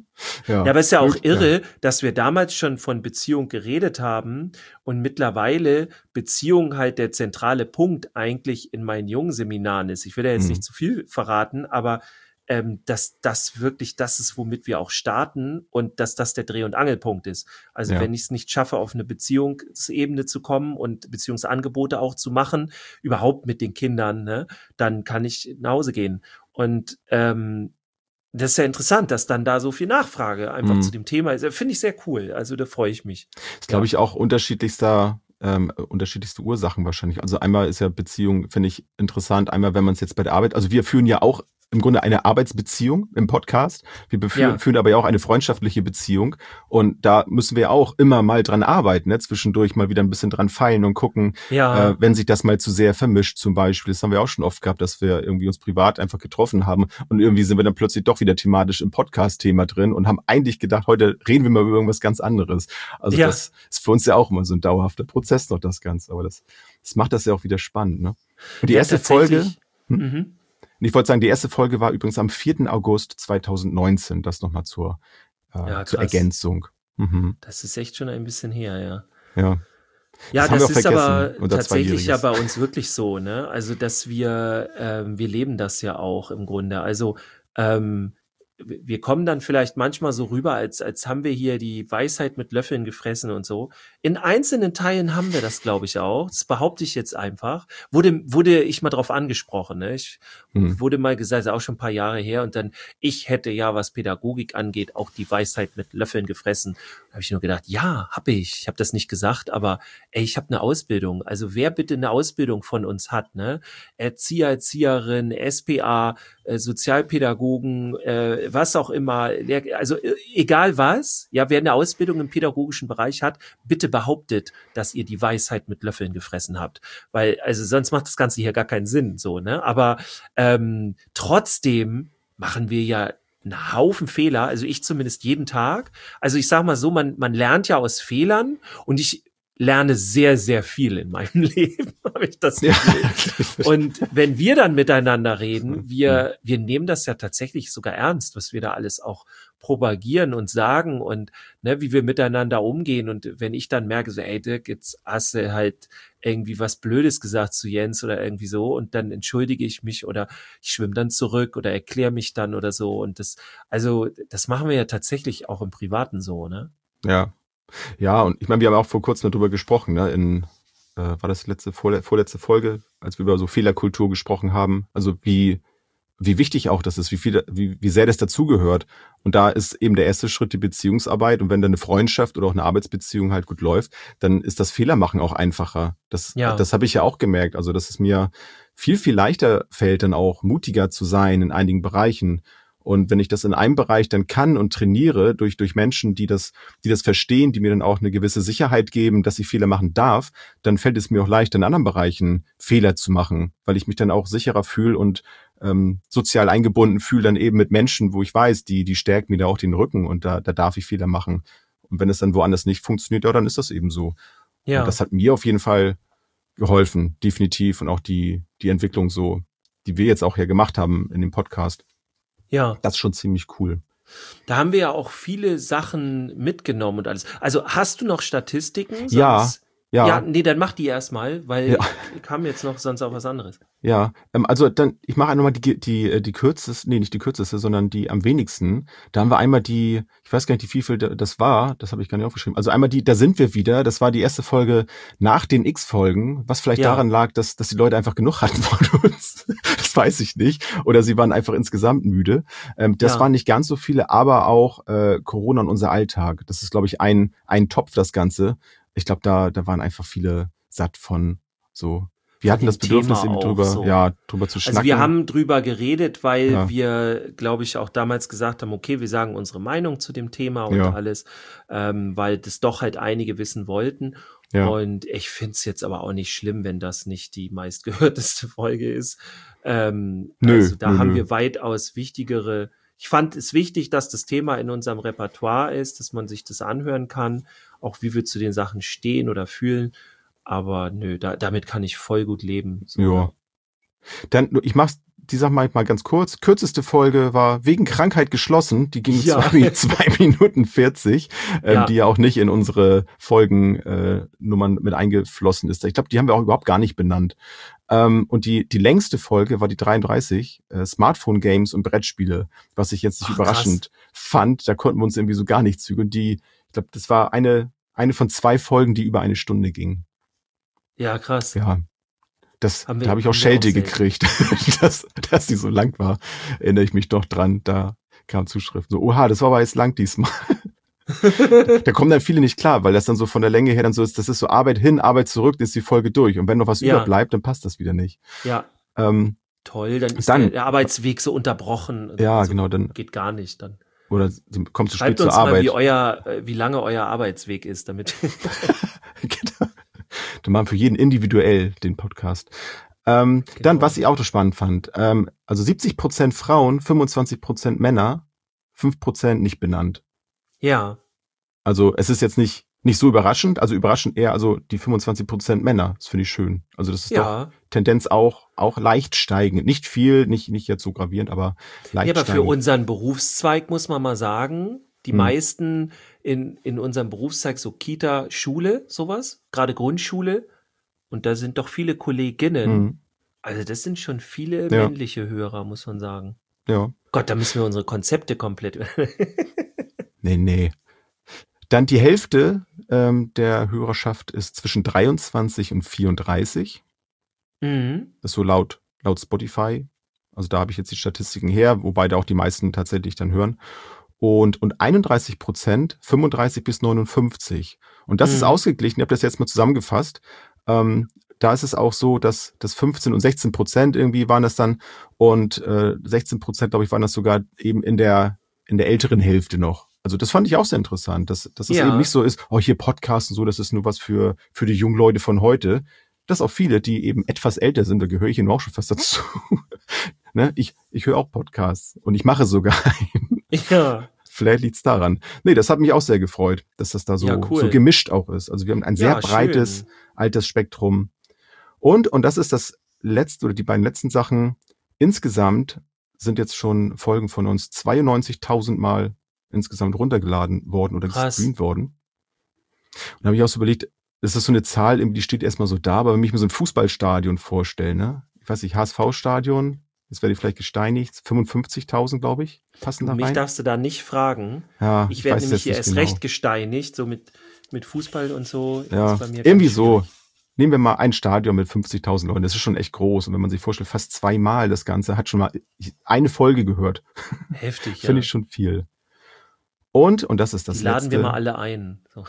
Ja, Ja, aber es ist ja auch Gut, irre, dass wir damals schon von Beziehung geredet haben und mittlerweile Beziehung halt der zentrale Punkt eigentlich in meinen jungen Seminaren ist. Ich will ja jetzt Mhm. nicht zu viel verraten, aber ähm, dass das wirklich das ist, womit wir auch starten und dass das der Dreh- und Angelpunkt ist. Also Ja. wenn ich es nicht schaffe, auf eine Beziehungsebene zu kommen und Beziehungsangebote auch zu machen, überhaupt mit den Kindern, ne, dann kann ich nach Hause gehen. Und ähm, das ist ja interessant, dass dann da so viel Nachfrage einfach Mhm. zu dem Thema ist. Finde ich sehr cool. Also da freue ich mich. ist, glaube ich, auch unterschiedlichster, ähm, unterschiedlichste Ursachen wahrscheinlich. Also einmal ist ja Beziehung, finde ich, interessant. Einmal, wenn man es jetzt bei der Arbeit, also wir führen ja auch im Grunde eine Arbeitsbeziehung im Podcast. Wir beführen, Ja. führen aber ja auch eine freundschaftliche Beziehung. Und da müssen wir auch immer mal dran arbeiten, ne? Zwischendurch mal wieder ein bisschen dran feilen und gucken, Ja, äh, wenn sich das mal zu sehr vermischt zum Beispiel. Das haben wir auch schon oft gehabt, dass wir irgendwie uns privat einfach getroffen haben und irgendwie sind wir dann plötzlich doch wieder thematisch im Podcast-Thema drin und haben eigentlich gedacht, heute reden wir mal über irgendwas ganz anderes. Also Ja. das ist für uns ja auch immer so ein dauerhafter Prozess noch, das Ganze. Aber das, das macht das ja auch wieder spannend, ne? Und die ja, erste Folge, tatsächlich. Mhm. ich wollte sagen, die erste Folge war übrigens am vierten August zweitausendneunzehn. Das nochmal zur, äh, Ja, zur krass. Ergänzung. Mhm. Das ist echt schon ein bisschen her, ja. Ja. Ja, Das haben das, wir auch ist aber vergessen, unser tatsächlich ja Zweijähriges. bei uns wirklich so, ne? Also, dass wir, ähm, wir leben das ja auch im Grunde. Also, ähm, w- wir kommen dann vielleicht manchmal so rüber, als, als haben wir hier die Weisheit mit Löffeln gefressen und so. In einzelnen Teilen haben wir das, glaube ich, auch. Das behaupte ich jetzt einfach. Wurde, wurde ich mal drauf angesprochen, ne? Ich Mhm. wurde mal gesagt, ist auch schon ein paar Jahre her, und dann, ich hätte ja, was Pädagogik angeht, auch die Weisheit mit Löffeln gefressen. Da habe ich nur gedacht, ja, habe ich. Ich habe das nicht gesagt, aber ey, ich habe eine Ausbildung. Also wer bitte eine Ausbildung von uns hat, ne? Erzieher, Erzieherin, S P A, äh, Sozialpädagogen, äh, was auch immer, Lehr- also äh, egal was, ja, wer eine Ausbildung im pädagogischen Bereich hat, bitte behauptet, dass ihr die Weisheit mit Löffeln gefressen habt. Weil, also sonst macht das Ganze hier gar keinen Sinn, so, ne? Aber ähm, trotzdem machen wir ja einen Haufen Fehler, also ich zumindest jeden Tag. Also ich sag mal so, man, man lernt ja aus Fehlern, und ich lerne sehr, sehr viel in meinem Leben, habe ich das Ja. Gefühl. Und wenn wir dann miteinander reden, wir, wir nehmen das ja tatsächlich sogar ernst, was wir da alles auch propagieren und sagen und ne, wie wir miteinander umgehen. Und wenn ich dann merke, so, ey Dirk, jetzt hast du halt irgendwie was Blödes gesagt zu Jens oder irgendwie so, und dann entschuldige ich mich oder ich schwimme dann zurück oder erkläre mich dann oder so. Und das, also das machen wir ja tatsächlich auch im Privaten so, ne? Ja. Ja, und ich meine, wir haben auch vor kurzem darüber gesprochen, ne, in, äh, war das letzte, vorle vorletzte Folge, als wir über so Fehlerkultur gesprochen haben, also wie, wie wichtig auch das ist, wie viel, wie, wie sehr das dazugehört. Und da ist eben der erste Schritt die Beziehungsarbeit. Und wenn dann eine Freundschaft oder auch eine Arbeitsbeziehung halt gut läuft, dann ist das Fehlermachen auch einfacher. Das, Ja. das habe ich ja auch gemerkt. Also, dass es mir viel, viel leichter fällt, dann auch mutiger zu sein in einigen Bereichen. Und wenn ich das in einem Bereich dann kann und trainiere durch, durch Menschen, die das, die das verstehen, die mir dann auch eine gewisse Sicherheit geben, dass ich Fehler machen darf, dann fällt es mir auch leichter, in anderen Bereichen Fehler zu machen, weil ich mich dann auch sicherer fühle und ähm, sozial eingebunden fühle, dann eben mit Menschen, wo ich weiß, die, die stärken mir da auch den Rücken und da, da darf ich Fehler machen. Und wenn es dann woanders nicht funktioniert, ja, dann ist das eben so. Ja. Und das hat mir auf jeden Fall geholfen, definitiv. Und auch die, die Entwicklung so, die wir jetzt auch hier gemacht haben in dem Podcast. Ja. Das ist schon ziemlich cool. Da haben wir ja auch viele Sachen mitgenommen und alles. Also hast du noch Statistiken? Sonst, Ja, ja. Ja, nee, dann mach die erstmal, weil Ja. ich kam jetzt noch sonst auf was anderes. Ja, ähm, also dann, ich mache einmal die, die, die kürzeste, nee, nicht die kürzeste, sondern die am wenigsten. Da haben wir einmal die, ich weiß gar nicht, wie viel das war, das habe ich gar nicht aufgeschrieben. Also einmal die, da sind wir wieder, das war die erste Folge nach den X-Folgen, was vielleicht Ja. daran lag, dass, dass die Leute einfach genug hatten von uns. Das weiß ich nicht. Oder sie waren einfach insgesamt müde. Ähm, das Ja. waren nicht ganz so viele, aber auch äh, Corona und unser Alltag. Das ist, glaube ich, ein, ein Topf, das Ganze. Ich glaube, da, da waren einfach viele satt von so wir hatten dem das Bedürfnis, Thema eben auch drüber, so. ja, drüber zu schnacken. Also wir haben drüber geredet, weil Ja. wir, glaube ich, auch damals gesagt haben, okay, wir sagen unsere Meinung zu dem Thema und Ja. alles, ähm, weil das doch halt einige wissen wollten. Ja. Und ich finde es jetzt aber auch nicht schlimm, wenn das nicht die meistgehörteste Folge ist. Ähm, Nö, also da nö, haben nö. wir weitaus wichtigere. Ich fand es wichtig, dass das Thema in unserem Repertoire ist, dass man sich das anhören kann, auch wie wir zu den Sachen stehen oder fühlen. Aber nö, da, damit kann ich voll gut leben. So, Ja. Dann, ich mach's die Sache mal mal ganz kurz. Kürzeste Folge war wegen Krankheit geschlossen. Die ging Ja. zwei, zwei Minuten vierzig, ähm, Ja. die ja auch nicht in unsere Folgennummern äh, Nummern mit eingeflossen ist. Ich glaube, die haben wir auch überhaupt gar nicht benannt. Ähm, und die die längste Folge war die dreiunddreißig, äh, Smartphone-Games und Brettspiele, was ich jetzt nicht Ach, überraschend fand. Da konnten wir uns irgendwie so gar nicht zügeln. Die, ich glaube, das war eine eine von zwei Folgen, die über eine Stunde ging. Ja, krass. Ja. Das, Haben wir- da habe ich auch haben wir auch Schelte selten. gekriegt, dass, dass die so lang war. Erinnere ich mich doch dran. Da kam Zuschriften so, oha, das war aber jetzt lang diesmal. Da kommen dann viele nicht klar, weil das dann so von der Länge her dann so ist, das ist so Arbeit hin, Arbeit zurück, dann ist die Folge durch. Und wenn noch was Ja. überbleibt, dann passt das wieder nicht. Ja, Ähm, toll. Dann ist Dann- der, der Arbeitsweg so unterbrochen. Ja, Also genau, dann- geht gar nicht. Dann oder sie kommt zu spät schreibt zur uns mal, Arbeit. wie euer, äh, wie lange euer Arbeitsweg ist, damit. Genau. Dann machen wir für jeden individuell den Podcast. Ähm, Genau. Dann, was ich auch so spannend fand, ähm, also siebzig Prozent Frauen, fünfundzwanzig Prozent Männer, fünf Prozent nicht benannt. Ja, Also es ist jetzt nicht nicht so überraschend, also überraschend eher also die fünfundzwanzig Prozent Männer. Das finde ich schön. Also das ist doch ja. Tendenz auch auch leicht steigend. Nicht viel, nicht nicht jetzt so gravierend, aber leicht Ja, aber für steigend. unseren Berufszweig muss man mal sagen, die Hm. meisten in, in unserem Berufszweig, so Kita, Schule, sowas, gerade Grundschule, und da sind doch viele Kolleginnen. Mhm. Also das sind schon viele Ja. männliche Hörer, muss man sagen. Ja. Gott, da müssen wir unsere Konzepte komplett. Nee, nee. Dann die Hälfte ähm, der Hörerschaft ist zwischen dreiundzwanzig und vierunddreißig. mhm. Das ist so laut laut Spotify. Also da habe ich jetzt die Statistiken her, wobei da auch die meisten tatsächlich dann hören. Und, und einunddreißig Prozent, fünfunddreißig bis neunundfünfzig. Und das Mhm. ist ausgeglichen, ich habe das jetzt mal zusammengefasst. Ähm, da ist es auch so, dass das fünfzehn und sechzehn Prozent irgendwie waren das dann und äh, sechzehn Prozent, glaube ich, waren das sogar eben in der in der älteren Hälfte noch. Also das fand ich auch sehr interessant, dass, dass es Ja. eben nicht so ist, oh, hier Podcast und so, das ist nur was für, für die jungen Leute von heute. Dass auch viele, die eben etwas älter sind, da gehöre ich eben auch schon fast dazu. Ne? Ich, ich höre auch Podcasts und ich mache sogar einen. Ja. Vielleicht liegt's daran. Nee, das hat mich auch sehr gefreut, dass das da so, Ja, cool. so gemischt auch ist. Also wir haben ein sehr Ja, breites schön. Altersspektrum. Und, und das ist das letzte oder die beiden letzten Sachen. Insgesamt sind jetzt schon Folgen von uns zweiundneunzigtausend Mal insgesamt runtergeladen worden oder Krass. gestreamt worden. Und da habe ich auch so überlegt, das ist so eine Zahl, irgendwie, die steht erstmal so da, aber wenn ich mir so ein Fußballstadion vorstelle, ne? Ich weiß nicht, H S V-Stadion, jetzt werde ich vielleicht gesteinigt, fünfundfünfzigtausend, glaube ich, passen da Mich rein. darfst du da nicht fragen. Ja, Ich werde weiß nämlich jetzt hier nicht erst genau. recht gesteinigt, so mit, mit Fußball und so. Ja, ist bei mir irgendwie ganz so. schwierig. Nehmen wir mal ein Stadion mit fünfzigtausend Leuten, das ist schon echt groß. Und wenn man sich vorstellt, fast zweimal das Ganze, hat schon mal eine Folge gehört. Heftig, ja. Finde ich schon viel. Und, und das ist das Die laden letzte, wir mal alle ein. So.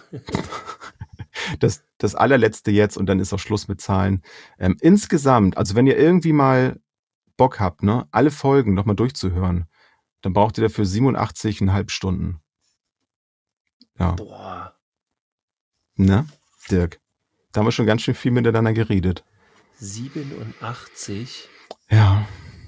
das, das allerletzte jetzt und dann ist auch Schluss mit Zahlen. Ähm, insgesamt, also wenn ihr irgendwie mal Bock habt, ne, alle Folgen nochmal durchzuhören, dann braucht ihr dafür siebenundachtzig Komma fünf Stunden. Ja, Boah, ne, Dirk? Da haben wir schon ganz schön viel miteinander geredet. siebenundachtzig. Ja.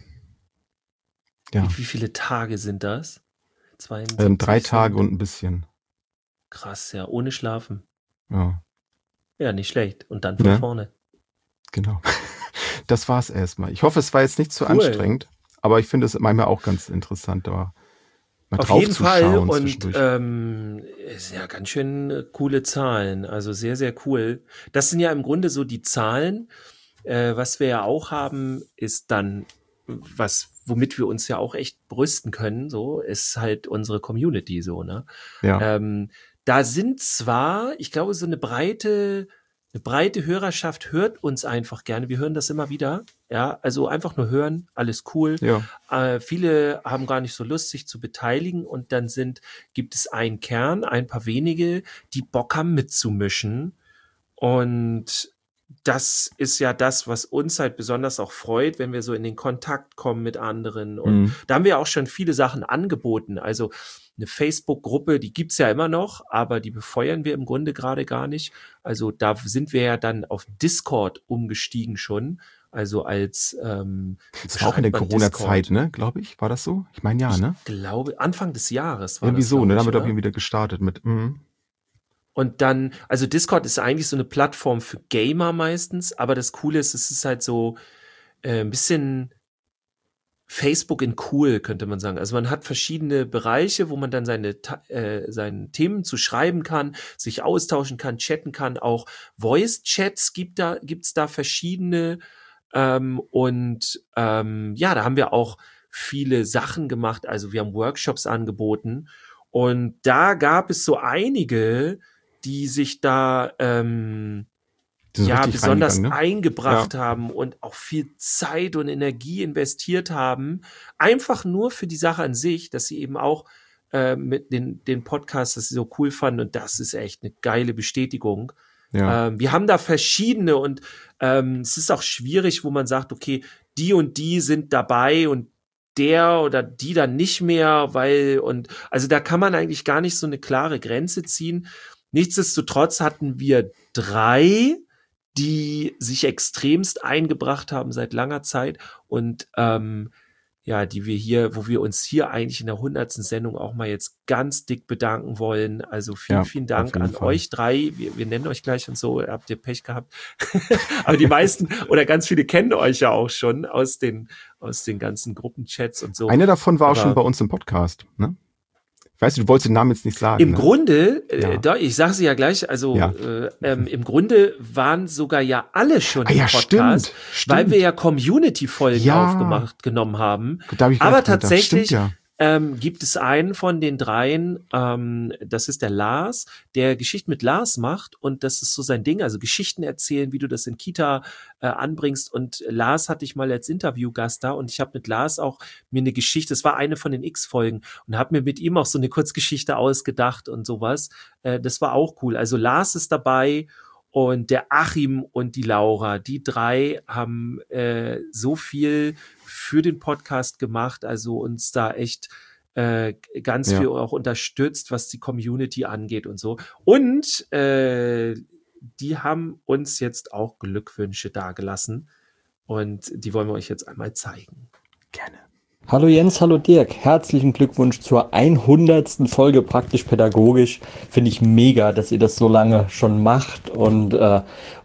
Ja, Wie, wie viele Tage sind das? zweiundsiebzig ähm, drei sind- Tage und ein bisschen. Krass, ja, ohne Schlafen. Ja, Ja, nicht schlecht. Und dann von Ne? vorne. genau. Das war's erstmal. Ich hoffe, es war jetzt nicht zu Cool. anstrengend, aber ich finde es manchmal auch ganz interessant, da mal Auf drauf jeden zu Fall. schauen Und zwischendurch. ähm, ist ja ganz schön äh, coole Zahlen. Also sehr, sehr cool. Das sind ja im Grunde so die Zahlen. Äh, was wir ja auch haben, ist dann, was, womit wir uns ja auch echt brüsten können, so, ist halt unsere Community so, ne? Ja, Ähm, da sind zwar, ich glaube, so eine breite, eine breite Hörerschaft hört uns einfach gerne. Wir hören das immer wieder. Ja, also einfach nur hören, alles cool. ja, Äh, viele haben gar nicht so Lust, sich zu beteiligen, und dann sind, gibt es einen Kern, ein paar wenige, die Bock haben mitzumischen. Und das ist ja das, was uns halt besonders auch freut, wenn wir so in den Kontakt kommen mit anderen. Und mhm. da haben wir auch schon viele Sachen angeboten. Also eine Facebook-Gruppe, die gibt's ja immer noch, aber die befeuern wir im Grunde gerade gar nicht. Also da sind wir ja dann auf Discord umgestiegen schon. Also als ähm, das war auch in der Corona-Zeit, ne, glaube ich, war das so? Ich meine ja, ne? Ich glaube, Anfang des Jahres war irgendwie das. Irgendwie so, ne? Da haben wir doch wieder gestartet mit. Mm. Und dann, also Discord ist eigentlich so eine Plattform für Gamer meistens, aber das Coole ist, es ist halt so äh, ein bisschen Facebook in cool, könnte man sagen. Also man hat verschiedene Bereiche, wo man dann seine äh, seine Themen zu schreiben kann, sich austauschen kann, chatten kann. Auch Voice-Chats gibt da gibt's da verschiedene. Ähm, und ähm, ja, da haben wir auch viele Sachen gemacht. Also wir haben Workshops angeboten. Und da gab es so einige, die sich da ähm, ja besonders ne? eingebracht ja. haben und auch viel Zeit und Energie investiert haben, einfach nur für die Sache an sich, dass sie eben auch äh, mit den den Podcast, dass sie so cool fanden, und das ist echt eine geile Bestätigung. Ja. Ähm, wir haben da verschiedene, und ähm, es ist auch schwierig, wo man sagt, okay, die und die sind dabei und der oder die dann nicht mehr, weil, und also da kann man eigentlich gar nicht so eine klare Grenze ziehen. Nichtsdestotrotz hatten wir drei, die sich extremst eingebracht haben seit langer Zeit, und ähm, ja, die wir hier, wo wir uns hier eigentlich in der hundertsten Sendung auch mal jetzt ganz dick bedanken wollen. Also vielen, ja, vielen Dank an Fall. euch drei. Wir, wir nennen euch gleich und so, habt ihr Pech gehabt. Aber die meisten oder ganz viele kennen euch ja auch schon aus den, aus den ganzen Gruppenchats und so. Einer davon war Aber, auch schon bei uns im Podcast, ne? Ich weiß, du wolltest den Namen jetzt nicht sagen. Im ne? Grunde, ja. äh, da, ich sage sie ja gleich, also ja. Äh, ähm, im Grunde waren sogar ja alle schon ah, im ja, Podcast, stimmt, stimmt. weil wir ja Community-Folgen ja. aufgemacht genommen haben. Da hab ich Aber tatsächlich stimmt, ja. ähm, gibt es einen von den dreien, ähm, das ist der Lars, der Geschichten mit Lars macht, und das ist so sein Ding, also Geschichten erzählen, wie du das in Kita äh, anbringst. Und Lars hatte ich mal als Interviewgast da, und ich habe mit Lars auch mir eine Geschichte, das war eine von den X-Folgen, und habe mir mit ihm auch so eine Kurzgeschichte ausgedacht und sowas. Äh, das war auch cool. Also Lars ist dabei, und der Achim und die Laura, die drei haben äh, so viel für den Podcast gemacht, also uns da echt äh, ganz ja. viel auch unterstützt, was die Community angeht und so. Und äh, die haben uns jetzt auch Glückwünsche dagelassen, und die wollen wir euch jetzt einmal zeigen. Gerne. Hallo Jens, hallo Dirk. Herzlichen Glückwunsch zur hundertsten Folge Praktisch Pädagogisch. Finde ich mega, dass ihr das so lange schon macht und äh,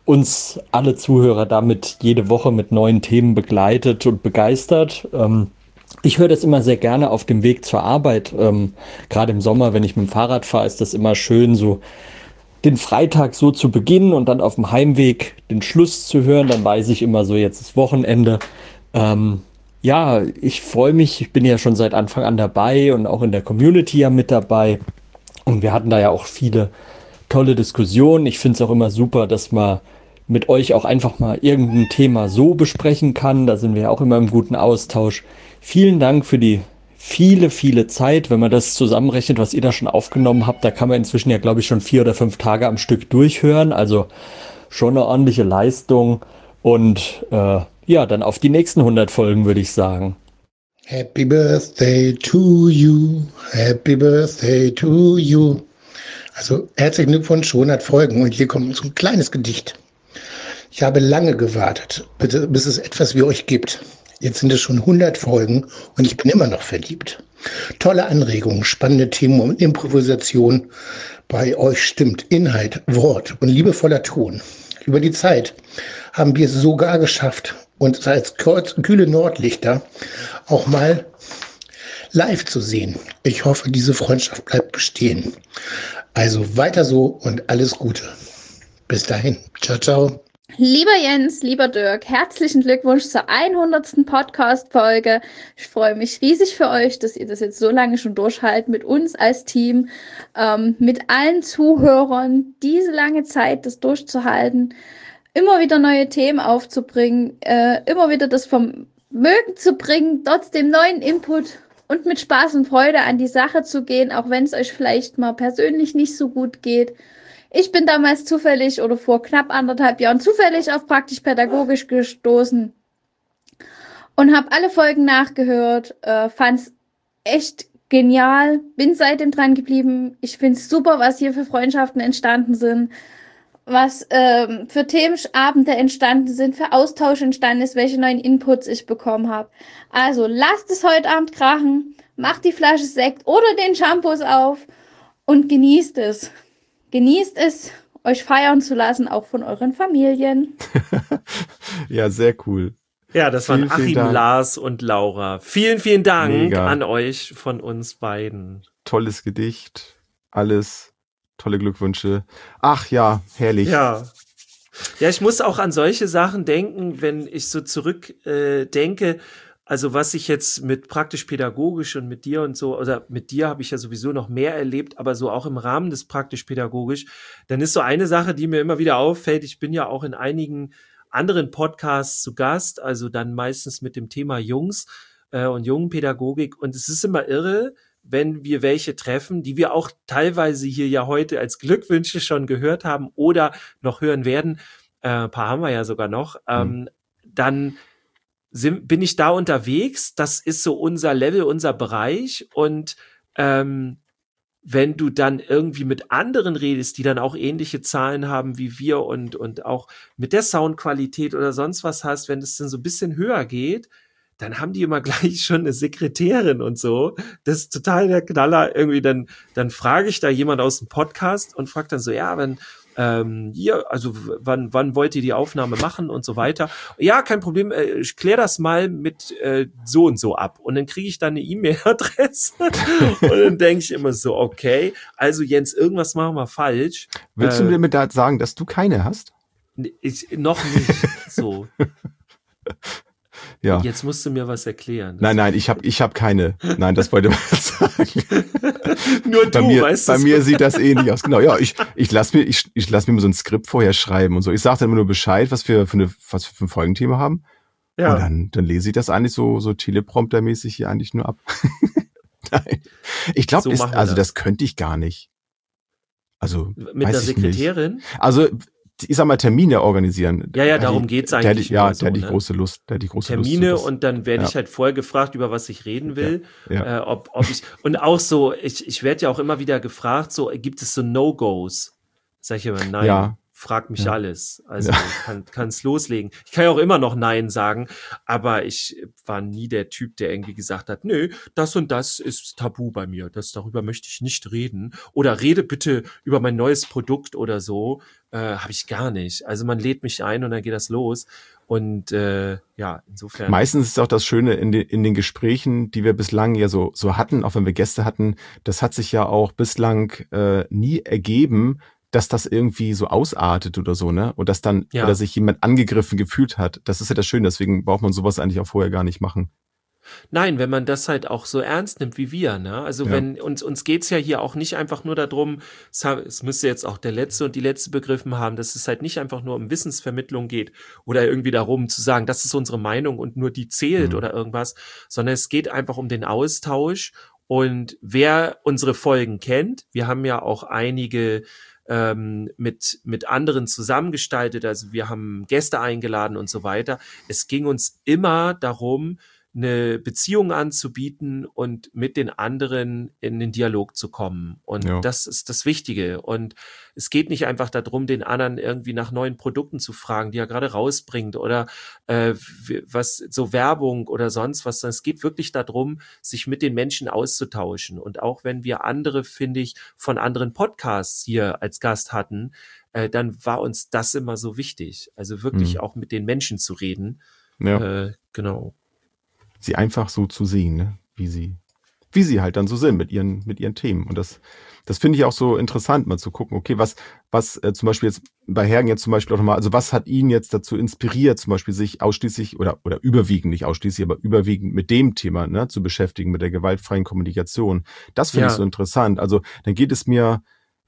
uns alle Zuhörer damit jede Woche mit neuen Themen begleitet und begeistert. Ähm, ich höre das immer sehr gerne auf dem Weg zur Arbeit. Ähm, gerade im Sommer, wenn ich mit dem Fahrrad fahre, ist das immer schön, so den Freitag so zu beginnen und dann auf dem Heimweg den Schluss zu hören. Dann weiß ich immer so, jetzt ist Wochenende. Ähm, Ja, ich freue mich, ich bin ja schon seit Anfang an dabei und auch in der Community ja mit dabei. Und wir hatten da ja auch viele tolle Diskussionen. Ich finde es auch immer super, dass man mit euch auch einfach mal irgendein Thema so besprechen kann. Da sind wir ja auch immer im guten Austausch. Vielen Dank für die viele, viele Zeit. Wenn man das zusammenrechnet, was ihr da schon aufgenommen habt, da kann man inzwischen ja, glaube ich, schon vier oder fünf Tage am Stück durchhören. Also schon eine ordentliche Leistung. Und äh, ja, dann auf die nächsten hundert Folgen, würde ich sagen. Happy Birthday to you, Happy Birthday to you. Also herzlichen Glückwunsch, hundert Folgen. Und hier kommt so ein kleines Gedicht. Ich habe lange gewartet, bis es etwas wie euch gibt. Jetzt sind es schon hundert Folgen und ich bin immer noch verliebt. Tolle Anregungen, spannende Themen und Improvisation. Bei euch stimmt Inhalt, Wort und liebevoller Ton. Über die Zeit haben wir es sogar geschafft, uns als kühle Nordlichter auch mal live zu sehen. Ich hoffe, diese Freundschaft bleibt bestehen. Also weiter so und alles Gute. Bis dahin. Ciao, ciao. Lieber Jens, lieber Dirk, herzlichen Glückwunsch zur hundertsten Podcast-Folge. Ich freue mich riesig für euch, dass ihr das jetzt so lange schon durchhaltet mit uns als Team, ähm, mit allen Zuhörern, diese lange Zeit das durchzuhalten, immer wieder neue Themen aufzubringen, äh, immer wieder das Vermögen zu bringen, trotzdem neuen Input und mit Spaß und Freude an die Sache zu gehen, auch wenn es euch vielleicht mal persönlich nicht so gut geht. Ich bin damals zufällig oder vor knapp anderthalb Jahren zufällig auf praktisch-pädagogisch gestoßen und habe alle Folgen nachgehört, äh, fand es echt genial, bin seitdem dran geblieben. Ich finde es super, was hier für Freundschaften entstanden sind, was ähm, für Themenabende entstanden sind, für Austausch entstanden ist, welche neuen Inputs ich bekommen habe. Also lasst es heute Abend krachen, macht die Flasche Sekt oder den Shampoos auf und genießt es. Genießt es, euch feiern zu lassen, auch von euren Familien. Ja, sehr cool. Ja, das Vielen, waren vielen Achim, Dank. Lars und Laura. Vielen, vielen Dank Mega. an euch von uns beiden. Tolles Gedicht, alles, tolle Glückwünsche. Ach ja, herrlich. Ja. Ja, ich muss auch an solche Sachen denken, wenn ich so zurück äh, denke, also was ich jetzt mit praktisch-pädagogisch und mit dir und so, oder mit dir habe ich ja sowieso noch mehr erlebt, aber so auch im Rahmen des praktisch-pädagogisch, dann ist so eine Sache, die mir immer wieder auffällt, ich bin ja auch in einigen anderen Podcasts zu Gast, also dann meistens mit dem Thema Jungs äh, und Jungenpädagogik, und es ist immer irre, wenn wir welche treffen, die wir auch teilweise hier ja heute als Glückwünsche schon gehört haben oder noch hören werden, äh, ein paar haben wir ja sogar noch, ähm, Mhm. dann sind, bin ich da unterwegs, das ist so unser Level, unser Bereich, und ähm, wenn du dann irgendwie mit anderen redest, die dann auch ähnliche Zahlen haben wie wir und, und auch mit der Soundqualität oder sonst was hast, wenn es dann so ein bisschen höher geht, dann haben die immer gleich schon eine Sekretärin und so. Das ist total der Knaller. Irgendwie dann, dann frage ich da jemand aus dem Podcast und frage dann so, ja, wenn, ähm, hier, also w- wann, wann wollt ihr die Aufnahme machen und so weiter. Ja, kein Problem, äh, ich klär das mal mit äh, so und so ab. Und dann kriege ich dann eine E-Mail-Adresse und dann denke ich immer so, okay, also Jens, irgendwas machen wir falsch. Willst Äh, du mir damit da sagen, dass du keine hast? Ich, noch nicht so. Ja. Jetzt musst du mir was erklären. Das Nein, nein, ich habe ich hab keine. Nein, das wollte ich mal sagen. Nur du, bei mir, weißt bei du. mir sieht das ähnlich aus. Genau, ja, ich, ich lass mir, ich, ich lass mir mal so ein Skript vorher schreiben und so. Ich sage dann immer nur Bescheid, was wir für eine, was wir für ein Folgenthema haben. Ja. Und dann, dann lese ich das eigentlich so, so telepromptermäßig hier eigentlich nur ab. Nein. Ich glaube, So machen wir also das. das könnte ich gar nicht. Also, Mit weiß der ich nicht. Sekretärin? Also, ich sag mal, Termine organisieren. Ja, ja, Da darum die- geht's da hätte eigentlich ich- Ja, nur so, da hätte ich ne? große Lust, da hätte ich große Termine Lust. zu. und dann werde Ja. ich halt vorher gefragt, über was ich reden will. Ja. Äh, ob, ob ich, und auch so, ich, ich werde ja auch immer wieder gefragt, so, gibt es so No-Gos? Sag ich immer, nein, Ja. frag mich Ja. alles. Also Ja. kann kann's loslegen. Ich kann ja auch immer noch Nein sagen, aber ich war nie der Typ, der irgendwie gesagt hat, nö, das und das ist tabu bei mir. Das, darüber möchte ich nicht reden. Oder rede bitte über mein neues Produkt oder so. Äh, habe ich gar nicht. Also man lädt mich ein und dann geht das los. Und äh, ja, insofern. Meistens ist auch das Schöne in den, in den Gesprächen, die wir bislang ja so, so hatten, auch wenn wir Gäste hatten, das hat sich ja auch bislang äh, nie ergeben, dass das irgendwie so ausartet oder so, ne? Und dass dann, Ja. oder sich jemand angegriffen gefühlt hat. Das ist ja das Schöne, deswegen braucht man sowas eigentlich auch vorher gar nicht machen. Nein, wenn man das halt auch so ernst nimmt wie wir, ne? Also Ja. wenn uns uns geht's ja hier auch nicht einfach nur darum, es, ha- es müsste jetzt auch der letzte und die letzte begriffen haben, dass es halt nicht einfach nur um Wissensvermittlung geht oder irgendwie darum zu sagen, das ist unsere Meinung und nur die zählt Mhm. oder irgendwas, sondern es geht einfach um den Austausch. Und wer unsere Folgen kennt, wir haben ja auch einige ähm, mit mit anderen zusammengestaltet, also wir haben Gäste eingeladen und so weiter. Es ging uns immer darum, eine Beziehung anzubieten und mit den anderen in den Dialog zu kommen. Und Ja. das ist das Wichtige. Und es geht nicht einfach darum, den anderen irgendwie nach neuen Produkten zu fragen, die er gerade rausbringt oder äh, w- was so Werbung oder sonst was. Es geht wirklich darum, sich mit den Menschen auszutauschen. Und auch wenn wir andere, finde ich, von anderen Podcasts hier als Gast hatten, äh, dann war uns das immer so wichtig. Also wirklich Mhm. auch mit den Menschen zu reden. Ja. Äh, genau. Sie einfach so zu sehen, ne? Wie sie, wie sie halt dann so sind mit ihren, mit ihren Themen. Und das, das finde ich auch so interessant, mal zu gucken, okay, was, was äh, zum Beispiel jetzt bei Hergen jetzt zum Beispiel auch nochmal, also was hat ihn jetzt dazu inspiriert, zum Beispiel sich ausschließlich oder, oder überwiegend, nicht ausschließlich, aber überwiegend mit dem Thema, ne, zu beschäftigen, mit der gewaltfreien Kommunikation. Das finde Ja. ich so interessant. Also, dann geht es mir,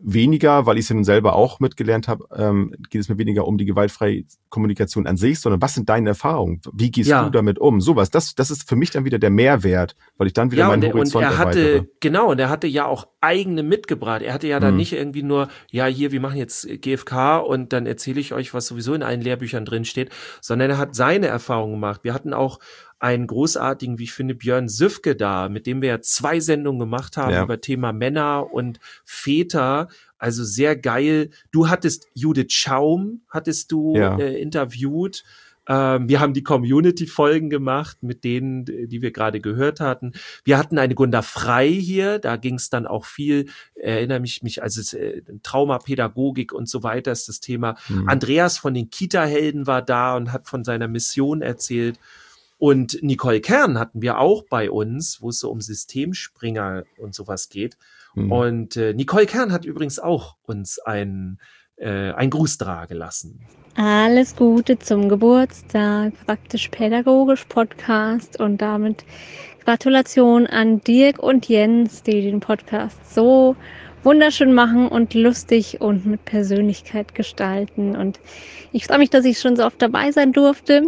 weniger, weil ich es ja nun selber auch mitgelernt habe, ähm, geht es mir weniger um die gewaltfreie Kommunikation an sich, sondern was sind deine Erfahrungen? Wie gehst Ja. du damit um? Sowas, das, das ist für mich dann wieder der Mehrwert, weil ich dann wieder Ja, meinen und er, und Horizont er hatte, erweitere. genau, und er hatte ja auch eigene mitgebracht. Er hatte ja dann Mhm. nicht irgendwie nur, ja, hier, wir machen jetzt G F K und dann erzähle ich euch, was sowieso in allen Lehrbüchern drin steht, sondern er hat seine Erfahrungen gemacht. Wir hatten auch einen großartigen, wie ich finde, Björn Süfke da, mit dem wir ja zwei Sendungen gemacht haben Ja. über Thema Männer und Väter. Also sehr geil. Du hattest Judith Schaum, hattest du Ja. äh, interviewt. Ähm, wir haben die Community-Folgen gemacht, mit denen, die wir gerade gehört hatten. Wir hatten eine Gunda Frei hier, da ging es dann auch viel, erinnere mich, mich also es, äh, Traumapädagogik und so weiter ist das Thema. Mhm. Andreas von den Kita-Helden war da und hat von seiner Mission erzählt. Und Nicole Kern hatten wir auch bei uns, wo es so um Systemspringer und sowas geht. Mhm. Und äh, Nicole Kern hat übrigens auch uns einen, äh, einen Gruß dagelassen. Alles Gute zum Geburtstag, praktisch-pädagogisch Podcast und damit Gratulation an Dirk und Jens, die den Podcast so wunderschön machen und lustig und mit Persönlichkeit gestalten. Und ich freue mich, dass ich schon so oft dabei sein durfte.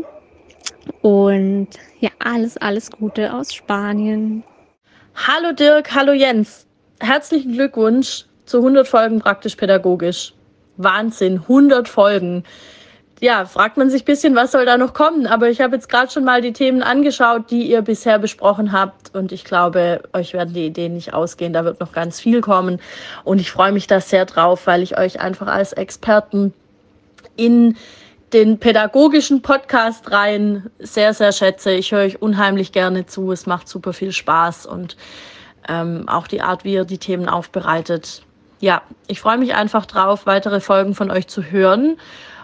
Und ja, alles, alles Gute aus Spanien. Hallo Dirk, hallo Jens. Herzlichen Glückwunsch zu hundert Folgen praktisch-pädagogisch. Wahnsinn, hundert Folgen. Ja, fragt man sich ein bisschen, was soll da noch kommen? Aber ich habe jetzt gerade schon mal die Themen angeschaut, die ihr bisher besprochen habt. Und ich glaube, euch werden die Ideen nicht ausgehen. Da wird noch ganz viel kommen. Und ich freue mich da sehr drauf, weil ich euch einfach als Experten in den pädagogischen Podcast rein sehr, sehr schätze. Ich höre euch unheimlich gerne zu. Es macht super viel Spaß und ähm, auch die Art, wie ihr die Themen aufbereitet. Ja, ich freue mich einfach drauf, weitere Folgen von euch zu hören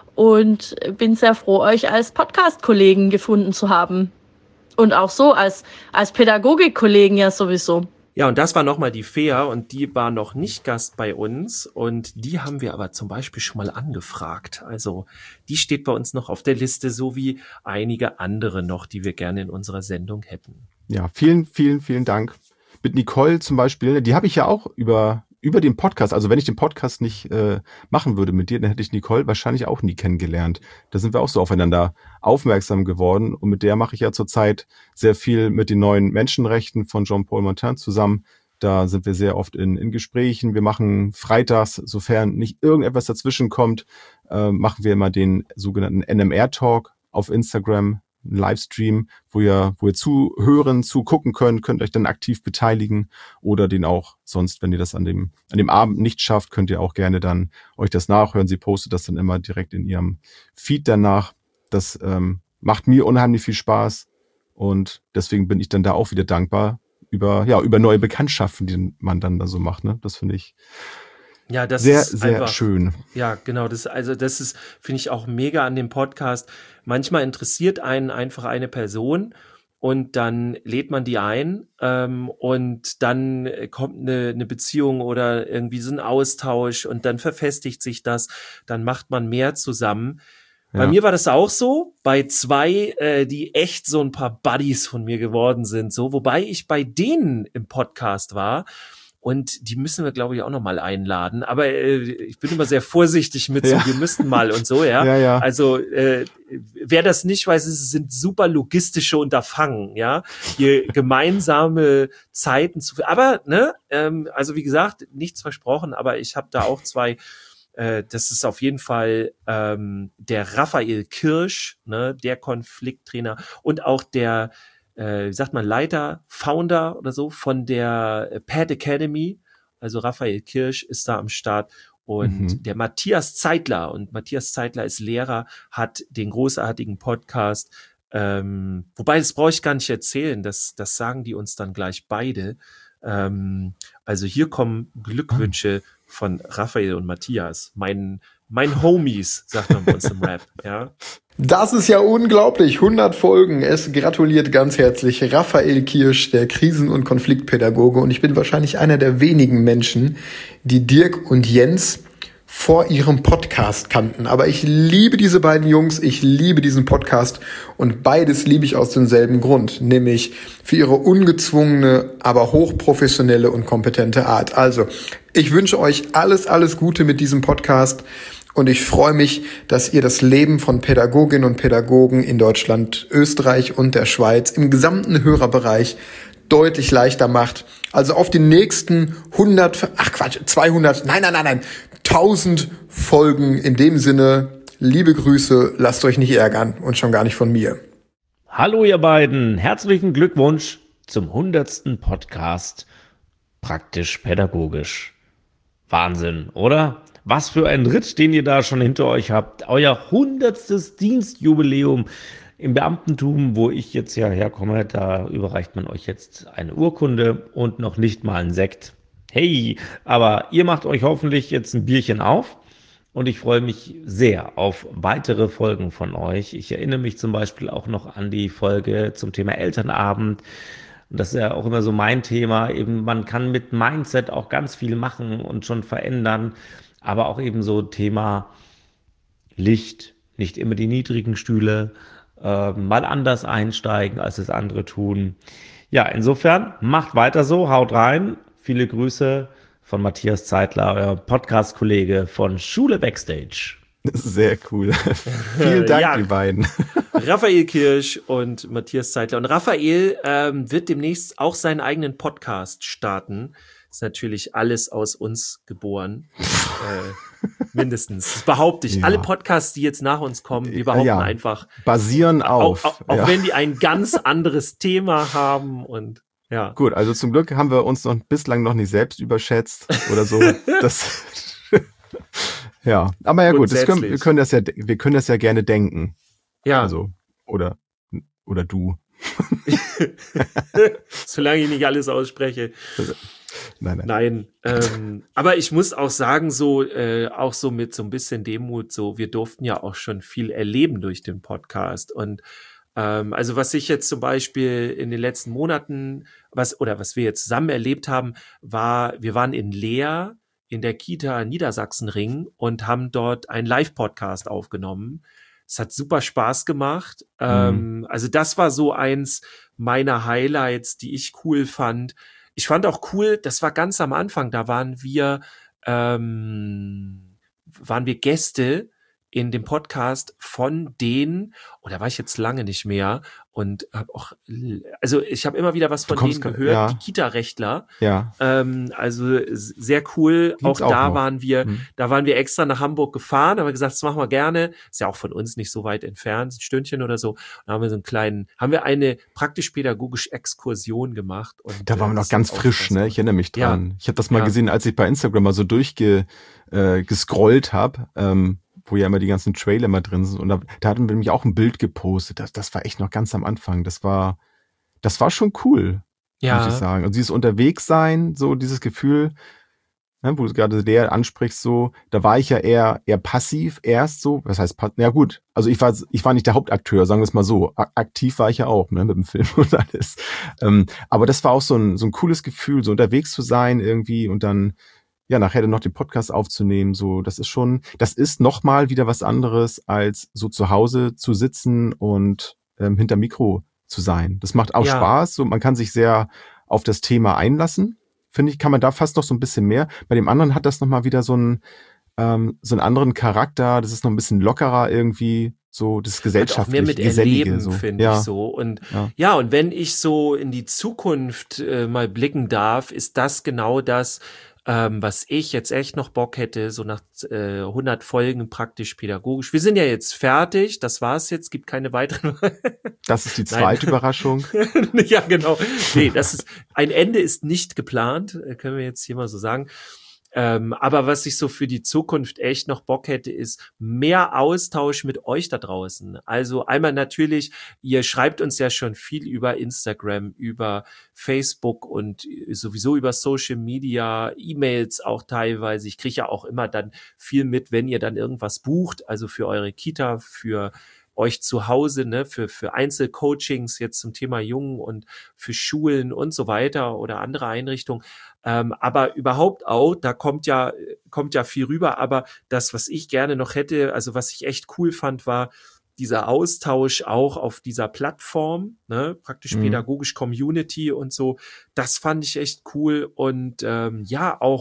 und bin sehr froh, euch als Podcast-Kollegen gefunden zu haben. Und auch so als, als Pädagogik-Kollegen ja sowieso. Ja, und das war nochmal die Fea und die war noch nicht Gast bei uns und die haben wir aber zum Beispiel schon mal angefragt. Also die steht bei uns noch auf der Liste, so wie einige andere noch, die wir gerne in unserer Sendung hätten. Ja, vielen, vielen, vielen Dank. Mit Nicole zum Beispiel, die habe ich ja auch über über den Podcast, also wenn ich den Podcast nicht äh, machen würde mit dir, dann hätte ich Nicole wahrscheinlich auch nie kennengelernt. Da sind wir auch so aufeinander aufmerksam geworden und mit der mache ich ja zurzeit sehr viel mit den neuen Menschenrechten von Jean-Paul Martin zusammen. Da sind wir sehr oft in, in Gesprächen. Wir machen freitags, sofern nicht irgendetwas dazwischen kommt, äh, machen wir immer den sogenannten N M R-Talk auf Instagram, einen Livestream, wo ihr, wo ihr zuhören, zugucken könnt, könnt euch dann aktiv beteiligen oder den auch sonst, wenn ihr das an dem, an dem Abend nicht schafft, könnt ihr auch gerne dann euch das nachhören. Sie postet das dann immer direkt in ihrem Feed danach. Das ähm, macht mir unheimlich viel Spaß und deswegen bin ich dann da auch wieder dankbar über, ja, über neue Bekanntschaften, die man dann da so macht, ne? Das finde ich Ja, das sehr, ist sehr einfach schön. Ja, genau. Das, also das ist, finde ich, auch mega an dem Podcast. Manchmal interessiert einen einfach eine Person und dann lädt man die ein ähm, und dann kommt eine, eine Beziehung oder irgendwie so ein Austausch und dann verfestigt sich das. Dann macht man mehr zusammen. Bei Ja. mir war das auch so, bei zwei, äh, die echt so ein paar Buddies von mir geworden sind, so, wobei ich bei denen im Podcast war. Und die müssen wir, glaube ich, auch noch mal einladen. Aber äh, ich bin immer sehr vorsichtig mit so, Ja. wir müssten mal und so, ja. Ja, ja. Also äh, wer das nicht weiß, es sind super logistische Unterfangen, ja. Hier gemeinsame Zeiten zu. Aber ne, ähm, also wie gesagt, nichts versprochen. Aber ich habe da auch zwei. Äh, das ist auf jeden Fall ähm, der Raphael Kirsch, ne, der Konflikttrainer und auch der Äh, wie sagt man, Leiter, Founder oder so von der Pad Academy. Also Raphael Kirsch ist da am Start und Mhm. der Matthias Zeitler. Und Matthias Zeitler ist Lehrer, hat den großartigen Podcast. Ähm, wobei, das brauche ich gar nicht erzählen. Das, das sagen die uns dann gleich beide. Ähm, also hier kommen Glückwünsche von Raphael und Matthias. Mein, mein Homies, sagt man bei uns im Rap, ja. Das ist ja unglaublich. hundert Folgen. Es gratuliert ganz herzlich Raphael Kirsch, der Krisen- und Konfliktpädagoge. Und ich bin wahrscheinlich einer der wenigen Menschen, die Dirk und Jens vor ihrem Podcast kannten. Aber ich liebe diese beiden Jungs, ich liebe diesen Podcast und beides liebe ich aus demselben Grund, nämlich für ihre ungezwungene, aber hochprofessionelle und kompetente Art. Also Ich wünsche euch alles, alles Gute mit diesem Podcast und ich freue mich, dass ihr das Leben von Pädagoginnen und Pädagogen in Deutschland, Österreich und der Schweiz im gesamten Hörerbereich deutlich leichter macht. Also auf die nächsten hundert, ach Quatsch, zweihundert, nein, nein, nein, nein, tausend Folgen. In dem Sinne, liebe Grüße, lasst euch nicht ärgern und schon gar nicht von mir. Hallo ihr beiden, herzlichen Glückwunsch zum hundertsten Podcast Praktisch Pädagogisch. Wahnsinn, oder? Was für ein Ritt, den ihr da schon hinter euch habt. Euer hundertstes Dienstjubiläum im Beamtentum, wo ich jetzt ja herkomme, da überreicht man euch jetzt eine Urkunde und noch nicht mal einen Sekt. Hey, aber ihr macht euch hoffentlich jetzt ein Bierchen auf und ich freue mich sehr auf weitere Folgen von euch. Ich erinnere mich zum Beispiel auch noch an die Folge zum Thema Elternabend. Und das ist ja auch immer so mein Thema. Eben, man kann mit Mindset auch ganz viel machen und schon verändern, aber auch eben so Thema Licht, nicht immer die niedrigen Stühle, äh, mal anders einsteigen, als es andere tun. Ja, insofern macht weiter so, haut rein. Viele Grüße von Matthias Zeitler, euer Podcast-Kollege von Schule Backstage. Sehr cool. Vielen Dank, ja, die beiden. Raphael Kirsch und Matthias Zeitler. Und Raphael ähm, wird demnächst auch seinen eigenen Podcast starten. Ist natürlich alles aus uns geboren. äh, mindestens. Das behaupte ich. Ja. Alle Podcasts, die jetzt nach uns kommen, die behaupten ja, einfach. Basieren auf. Auch, auch, auch ja. wenn die ein ganz anderes Thema haben und ja. Gut, also zum Glück haben wir uns noch bislang noch nicht selbst überschätzt oder so. Das ja, aber ja gut, das können, wir können das ja, wir können das ja gerne denken. Ja. Also, oder, oder du. Solange ich nicht alles ausspreche. Nein, nein. Nein. Ähm, aber ich muss auch sagen, so, äh, auch so mit so ein bisschen Demut, so, wir durften ja auch schon viel erleben durch den Podcast. Und ähm, also was ich jetzt zum Beispiel in den letzten Monaten, was, oder was wir jetzt zusammen erlebt haben, war, wir waren in Leer in der Kita Niedersachsenring und haben dort einen Live-Podcast aufgenommen. Es hat super Spaß gemacht. Mhm. Ähm, also das war so eins meiner Highlights, die ich cool fand. Ich fand auch cool, das war ganz am Anfang, da waren wir, ähm, waren wir Gäste in dem Podcast von denen, oh, da war ich jetzt lange nicht mehr und habe auch, also ich habe immer wieder was von denen gehört, ja. Die Kita-Rechtler. Ja. Ähm, also sehr cool. Auch, auch da noch. waren wir, mhm. da waren wir extra nach Hamburg gefahren, haben wir gesagt, das machen wir gerne. Ist ja auch von uns nicht so weit entfernt, ein Stündchen oder so. Da haben wir so einen kleinen, haben wir eine praktisch-pädagogische Exkursion gemacht. Und da waren wir noch ganz frisch, ne? Ich erinnere mich dran. Ja. Ich habe das mal ja. gesehen, als ich bei Instagram mal so durchge äh, gescrollt habe. Ähm, wo ja immer die ganzen Trailer mal drin sind. Und da, da hatten wir nämlich auch ein Bild gepostet. Das, das war echt noch ganz am Anfang. Das war, das war schon cool, ja. muss ich sagen. Und dieses Unterwegssein, so dieses Gefühl, ne, wo du gerade der ansprichst, so, da war ich ja eher, eher passiv erst so. Was heißt, ja gut, also ich war, ich war nicht der Hauptakteur, sagen wir es mal so. Aktiv war ich ja auch, ne, mit dem Film und alles. Ähm, aber das war auch so ein, so ein cooles Gefühl, so unterwegs zu sein irgendwie und dann ja, nachher dann noch den Podcast aufzunehmen, so, das ist schon, das ist nochmal wieder was anderes, als so zu Hause zu sitzen und ähm, hinter Mikro zu sein. Das macht auch ja. Spaß, so, man kann sich sehr auf das Thema einlassen, finde ich, kann man da fast noch so ein bisschen mehr. Bei dem anderen hat das nochmal wieder so einen, ähm, so einen anderen Charakter, das ist noch ein bisschen lockerer irgendwie, so das gesellschaftliche, mehr mit Erleben, so. finde ja. ich so. Und ja. ja, und wenn ich so in die Zukunft äh, mal blicken darf, ist das genau das, Ähm, was ich jetzt echt noch Bock hätte, so nach äh, hundert Folgen praktisch pädagogisch. Wir sind ja jetzt fertig, das war's jetzt, gibt keine weiteren. Das ist die zweite Nein. Überraschung. Ja, genau. Nee, das ist, ein Ende ist nicht geplant, können wir jetzt hier mal so sagen. Ähm, aber was ich so für die Zukunft echt noch Bock hätte, ist mehr Austausch mit euch da draußen. Also einmal natürlich, ihr schreibt uns ja schon viel über Instagram, über Facebook und sowieso über Social Media, E-Mails auch teilweise. Ich kriege ja auch immer dann viel mit, wenn ihr dann irgendwas bucht, also für eure Kita, für euch zu Hause, ne, für, für Einzelcoachings jetzt zum Thema Jungen und für Schulen und so weiter oder andere Einrichtungen. Ähm, aber überhaupt auch, da kommt ja, kommt ja viel rüber. Aber das, was ich gerne noch hätte, also was ich echt cool fand, war dieser Austausch auch auf dieser Plattform, ne, praktisch mhm. pädagogisch Community und so. Das fand ich echt cool. Und ähm, ja, auch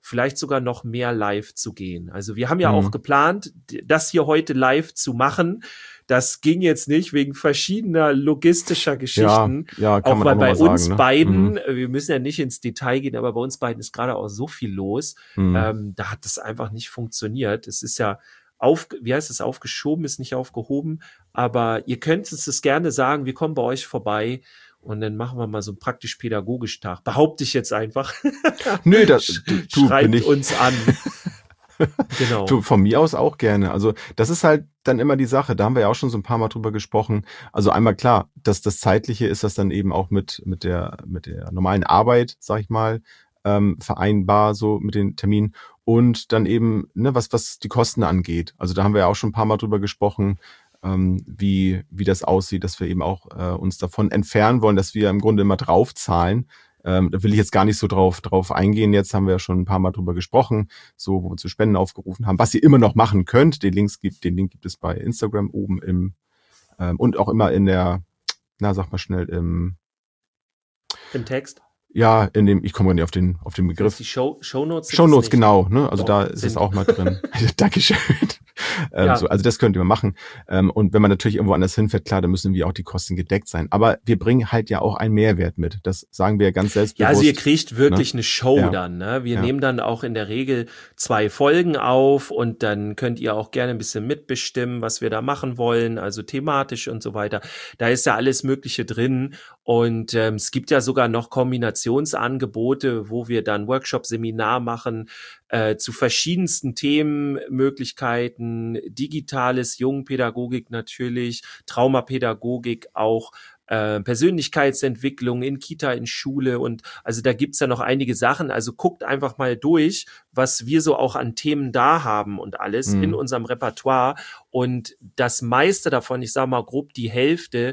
vielleicht sogar noch mehr live zu gehen. Also wir haben ja Mhm. auch geplant, das hier heute live zu machen. Das ging jetzt nicht wegen verschiedener logistischer Geschichten. Ja, ja, kann auch man weil auch noch bei mal uns sagen, ne? beiden, Mhm. äh, wir müssen ja nicht ins Detail gehen, aber bei uns beiden ist gerade auch so viel los. Mhm. Ähm, da hat das einfach nicht funktioniert. Es ist ja auf, wie heißt es, aufgeschoben, ist nicht aufgehoben. Aber ihr könnt uns das gerne sagen. Wir kommen bei euch vorbei. Und dann machen wir mal so einen praktisch-pädagogisch Tag. Behaupte ich jetzt einfach. Nö, das, du, du Schreibt bin ich. uns an. Genau. Du, von mir aus auch gerne. Also das ist halt dann immer die Sache. Da haben wir ja auch schon so ein paar Mal drüber gesprochen. Also einmal klar, dass das Zeitliche ist das dann eben auch mit mit der mit der normalen Arbeit, sag ich mal, ähm, vereinbar so mit den Terminen und dann eben ne was was die Kosten angeht. Also da haben wir ja auch schon ein paar Mal drüber gesprochen, ähm, wie wie das aussieht, dass wir eben auch äh, uns davon entfernen wollen, dass wir im Grunde immer draufzahlen. Ähm, da will ich jetzt gar nicht so drauf drauf eingehen. Jetzt haben wir ja schon ein paar Mal drüber gesprochen, so wo wir zu Spenden aufgerufen haben, was ihr immer noch machen könnt. Den Links gibt, den Link gibt es bei Instagram oben im ähm, und auch immer in der, na sag mal schnell im Im Text. Ja, in dem, ich komme gar nicht auf den auf den Das Begriff. ist die Show, Shownotes. sind Shownotes, das nicht? genau, ne? Also Doch, da ist sind- es auch mal drin. Dankeschön. Ähm, Ja. so, also das könnt ihr mal machen. Ähm, und wenn man natürlich irgendwo anders hinfährt, klar, dann müssen wir auch die Kosten gedeckt sein. Aber wir bringen halt ja auch einen Mehrwert mit. Das sagen wir ja ganz selbstbewusst. Ja, also ihr kriegt wirklich ne? eine Show Ja. dann. Ne? Wir Ja. nehmen dann auch in der Regel zwei Folgen auf und dann könnt ihr auch gerne ein bisschen mitbestimmen, was wir da machen wollen, also thematisch und so weiter. Da ist ja alles Mögliche drin und ähm, es gibt ja sogar noch Kombinationsangebote, wo wir dann Workshop, Seminar machen äh, zu verschiedensten Themenmöglichkeiten, digitales, Jungpädagogik natürlich, Traumapädagogik auch, äh, Persönlichkeitsentwicklung in Kita, in Schule und also da gibt's ja noch einige Sachen. Also guckt einfach mal durch, was wir so auch an Themen da haben und alles Mhm. in unserem Repertoire und das meiste davon, ich sage mal grob die Hälfte,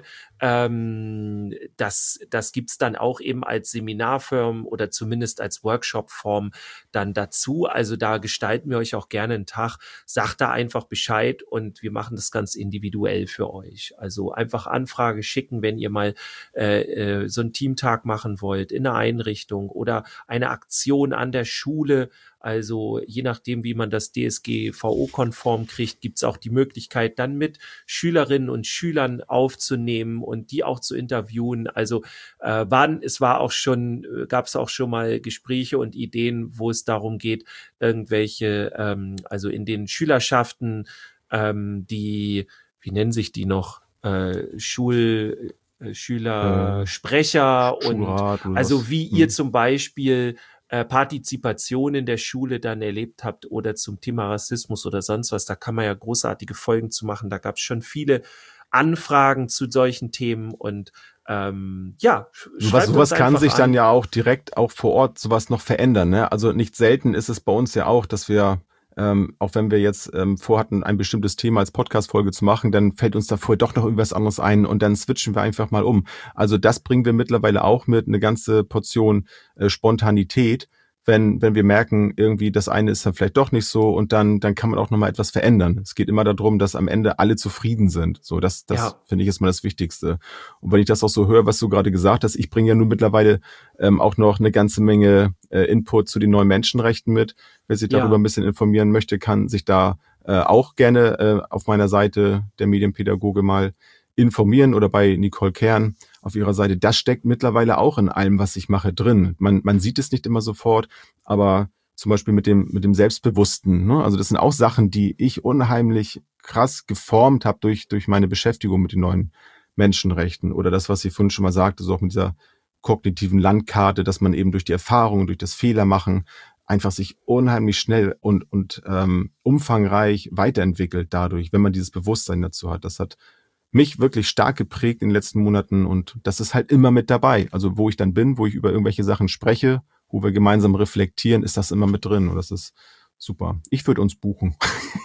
ähm, das, das gibt's dann auch eben als Seminarform oder zumindest als Workshop-Form dann dazu. Also da gestalten wir euch auch gerne einen Tag. Sagt da einfach Bescheid und wir machen das ganz individuell für euch. Also einfach Anfrage schicken, wenn ihr mal äh, äh, so einen Teamtag machen wollt in einer Einrichtung oder eine Aktion an der Schule. Also je nachdem, wie man das D S G V O-konform kriegt, gibt's auch die Möglichkeit, dann mit Schülerinnen und Schülern aufzunehmen und die auch zu interviewen. Also äh, waren, es war auch schon, gab es auch schon mal Gespräche und Ideen, wo es darum geht, irgendwelche, ähm, also in den Schülerschaften, ähm, die, wie nennen sich die noch, äh, Schul äh, Schülersprecher Äh, und Schulrat oder also was. wie ihr Hm. zum Beispiel äh, Partizipation in der Schule dann erlebt habt oder zum Thema Rassismus oder sonst was. Da kann man ja großartige Folgen zu machen. Da gab es schon viele Anfragen zu solchen Themen und ähm, ja, sch- Sowas, schreibt sowas uns kann einfach sich dann an. ja auch direkt auch vor Ort sowas noch verändern. Ne? Also nicht selten ist es bei uns ja auch, dass wir, ähm, auch wenn wir jetzt ähm, vorhatten, ein bestimmtes Thema als Podcast-Folge zu machen, dann fällt uns da vorher doch noch irgendwas anderes ein und dann switchen wir einfach mal um. Also das bringen wir mittlerweile auch mit, eine ganze Portion äh, Spontanität, wenn wenn wir merken, irgendwie das eine ist dann vielleicht doch nicht so und dann dann kann man auch noch mal etwas verändern. Es geht immer darum, dass am Ende alle zufrieden sind. So, das das Ja. finde ich ist mal das Wichtigste. Und wenn ich das auch so höre, was du gerade gesagt hast, ich bringe ja nun mittlerweile ähm, auch noch eine ganze Menge äh, Input zu den neuen Menschenrechten mit. Wer sich Ja. darüber ein bisschen informieren möchte, kann sich da äh, auch gerne äh, auf meiner Seite der Medienpädagoge mal informieren oder bei Nicole Kern auf ihrer Seite. Das steckt mittlerweile auch in allem, was ich mache, drin. Man, man sieht es nicht immer sofort, aber zum Beispiel mit dem, mit dem Selbstbewussten, ne? Also das sind auch Sachen, die ich unheimlich krass geformt habe durch, durch meine Beschäftigung mit den neuen Menschenrechten oder das, was ich vorhin schon mal sagte, so auch mit dieser kognitiven Landkarte, dass man eben durch die Erfahrung, durch das Fehlermachen einfach sich unheimlich schnell und, und ähm, umfangreich weiterentwickelt dadurch, wenn man dieses Bewusstsein dazu hat. Das hat mich wirklich stark geprägt in den letzten Monaten und das ist halt immer mit dabei. Also wo ich dann bin, wo ich über irgendwelche Sachen spreche, wo wir gemeinsam reflektieren, ist das immer mit drin und das ist super. Ich würde uns buchen.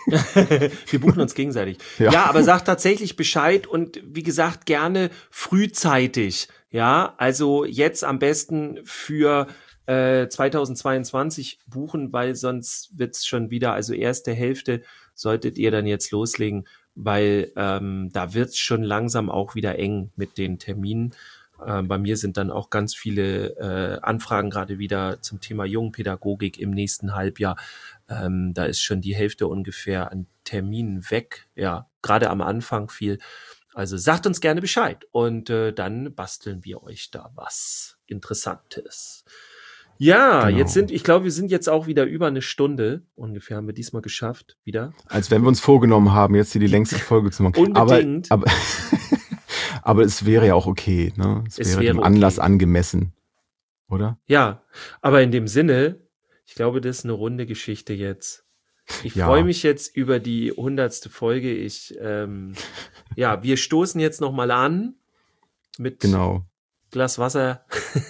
Wir buchen uns gegenseitig. Ja. Ja. aber sagt tatsächlich Bescheid und wie gesagt, gerne frühzeitig. Ja, also jetzt am besten für äh, zweitausendzweiundzwanzig buchen, weil sonst wird's schon wieder, also erste Hälfte solltet ihr dann jetzt loslegen, weil ähm, da wird's schon langsam auch wieder eng mit den Terminen. Äh, bei mir sind dann auch ganz viele äh, Anfragen gerade wieder zum Thema Jungpädagogik im nächsten Halbjahr. Ähm, da ist schon die Hälfte ungefähr an Terminen weg. Ja, gerade am Anfang viel. Also sagt uns gerne Bescheid und äh, dann basteln wir euch da was Interessantes. Ja, Genau. jetzt sind, ich glaube, wir sind jetzt auch wieder über eine Stunde ungefähr, haben wir diesmal geschafft, wieder. Als wenn wir uns vorgenommen haben, jetzt hier die längste Folge zu machen. Unbedingt. Aber, aber, aber es wäre ja auch okay, ne? Es, Es wäre, wäre dem Anlass okay. angemessen, oder? Ja, aber in dem Sinne, ich glaube, das ist eine runde Geschichte jetzt. Ich Ja. freue mich jetzt über die hundertste Folge. Ich, ähm, ja, wir stoßen jetzt noch mal an mit Genau. Glas Wasser.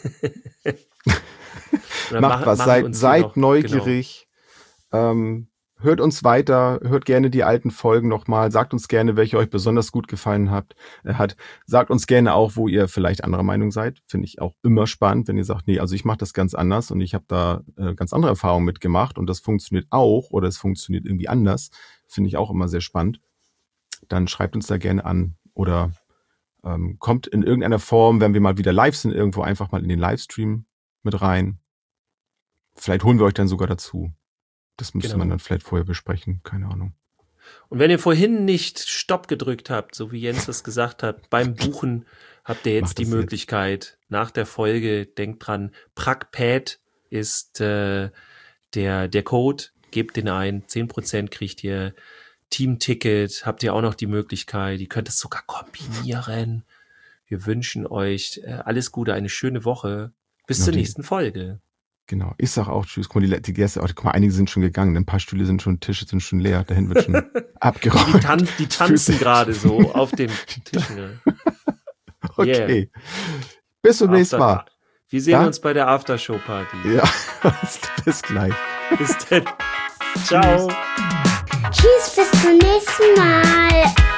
Oder Macht machen- was, machen seid, uns hier seid noch- neugierig. Ähm, hört uns weiter, hört gerne die alten Folgen nochmal, sagt uns gerne, welche euch besonders gut gefallen habt, äh, hat. Sagt uns gerne auch, wo ihr vielleicht anderer Meinung seid. Finde ich auch immer spannend, wenn ihr sagt, nee, also ich mache das ganz anders und ich habe da äh, ganz andere Erfahrungen mitgemacht und das funktioniert auch oder es funktioniert irgendwie anders. Finde ich auch immer sehr spannend. Dann schreibt uns da gerne an oder ähm, kommt in irgendeiner Form, wenn wir mal wieder live sind, irgendwo einfach mal in den Livestream mit rein. Vielleicht holen wir euch dann sogar dazu. Das müsste Genau. man dann vielleicht vorher besprechen. Keine Ahnung. Und wenn ihr vorhin nicht Stopp gedrückt habt, so wie Jens das gesagt hat, beim Buchen habt ihr jetzt Macht die das jetzt. Möglichkeit, nach der Folge, denkt dran, PragPad ist äh, der, der Code, gebt den ein, zehn Prozent kriegt ihr, Teamticket habt ihr auch noch die Möglichkeit, ihr könnt es sogar kombinieren. Wir wünschen euch äh, alles Gute, eine schöne Woche. Bis Genau, zur die- nächsten Folge. Genau. Ich sag auch tschüss. Guck mal, die, die Gäste, oh, guck mal, einige sind schon gegangen. Ein paar Stühle sind schon, Tische sind schon leer. Dahin wird schon abgeräumt. Die, tan die tanzen Fühlt- gerade so auf den Tischen. Ne? Okay. Bis zum nächsten Mal. After- Wir sehen Ja? uns bei der Aftershow-Party. Ja, bis gleich. Bis dann. Ciao. Tschüss, bis zum nächsten Mal.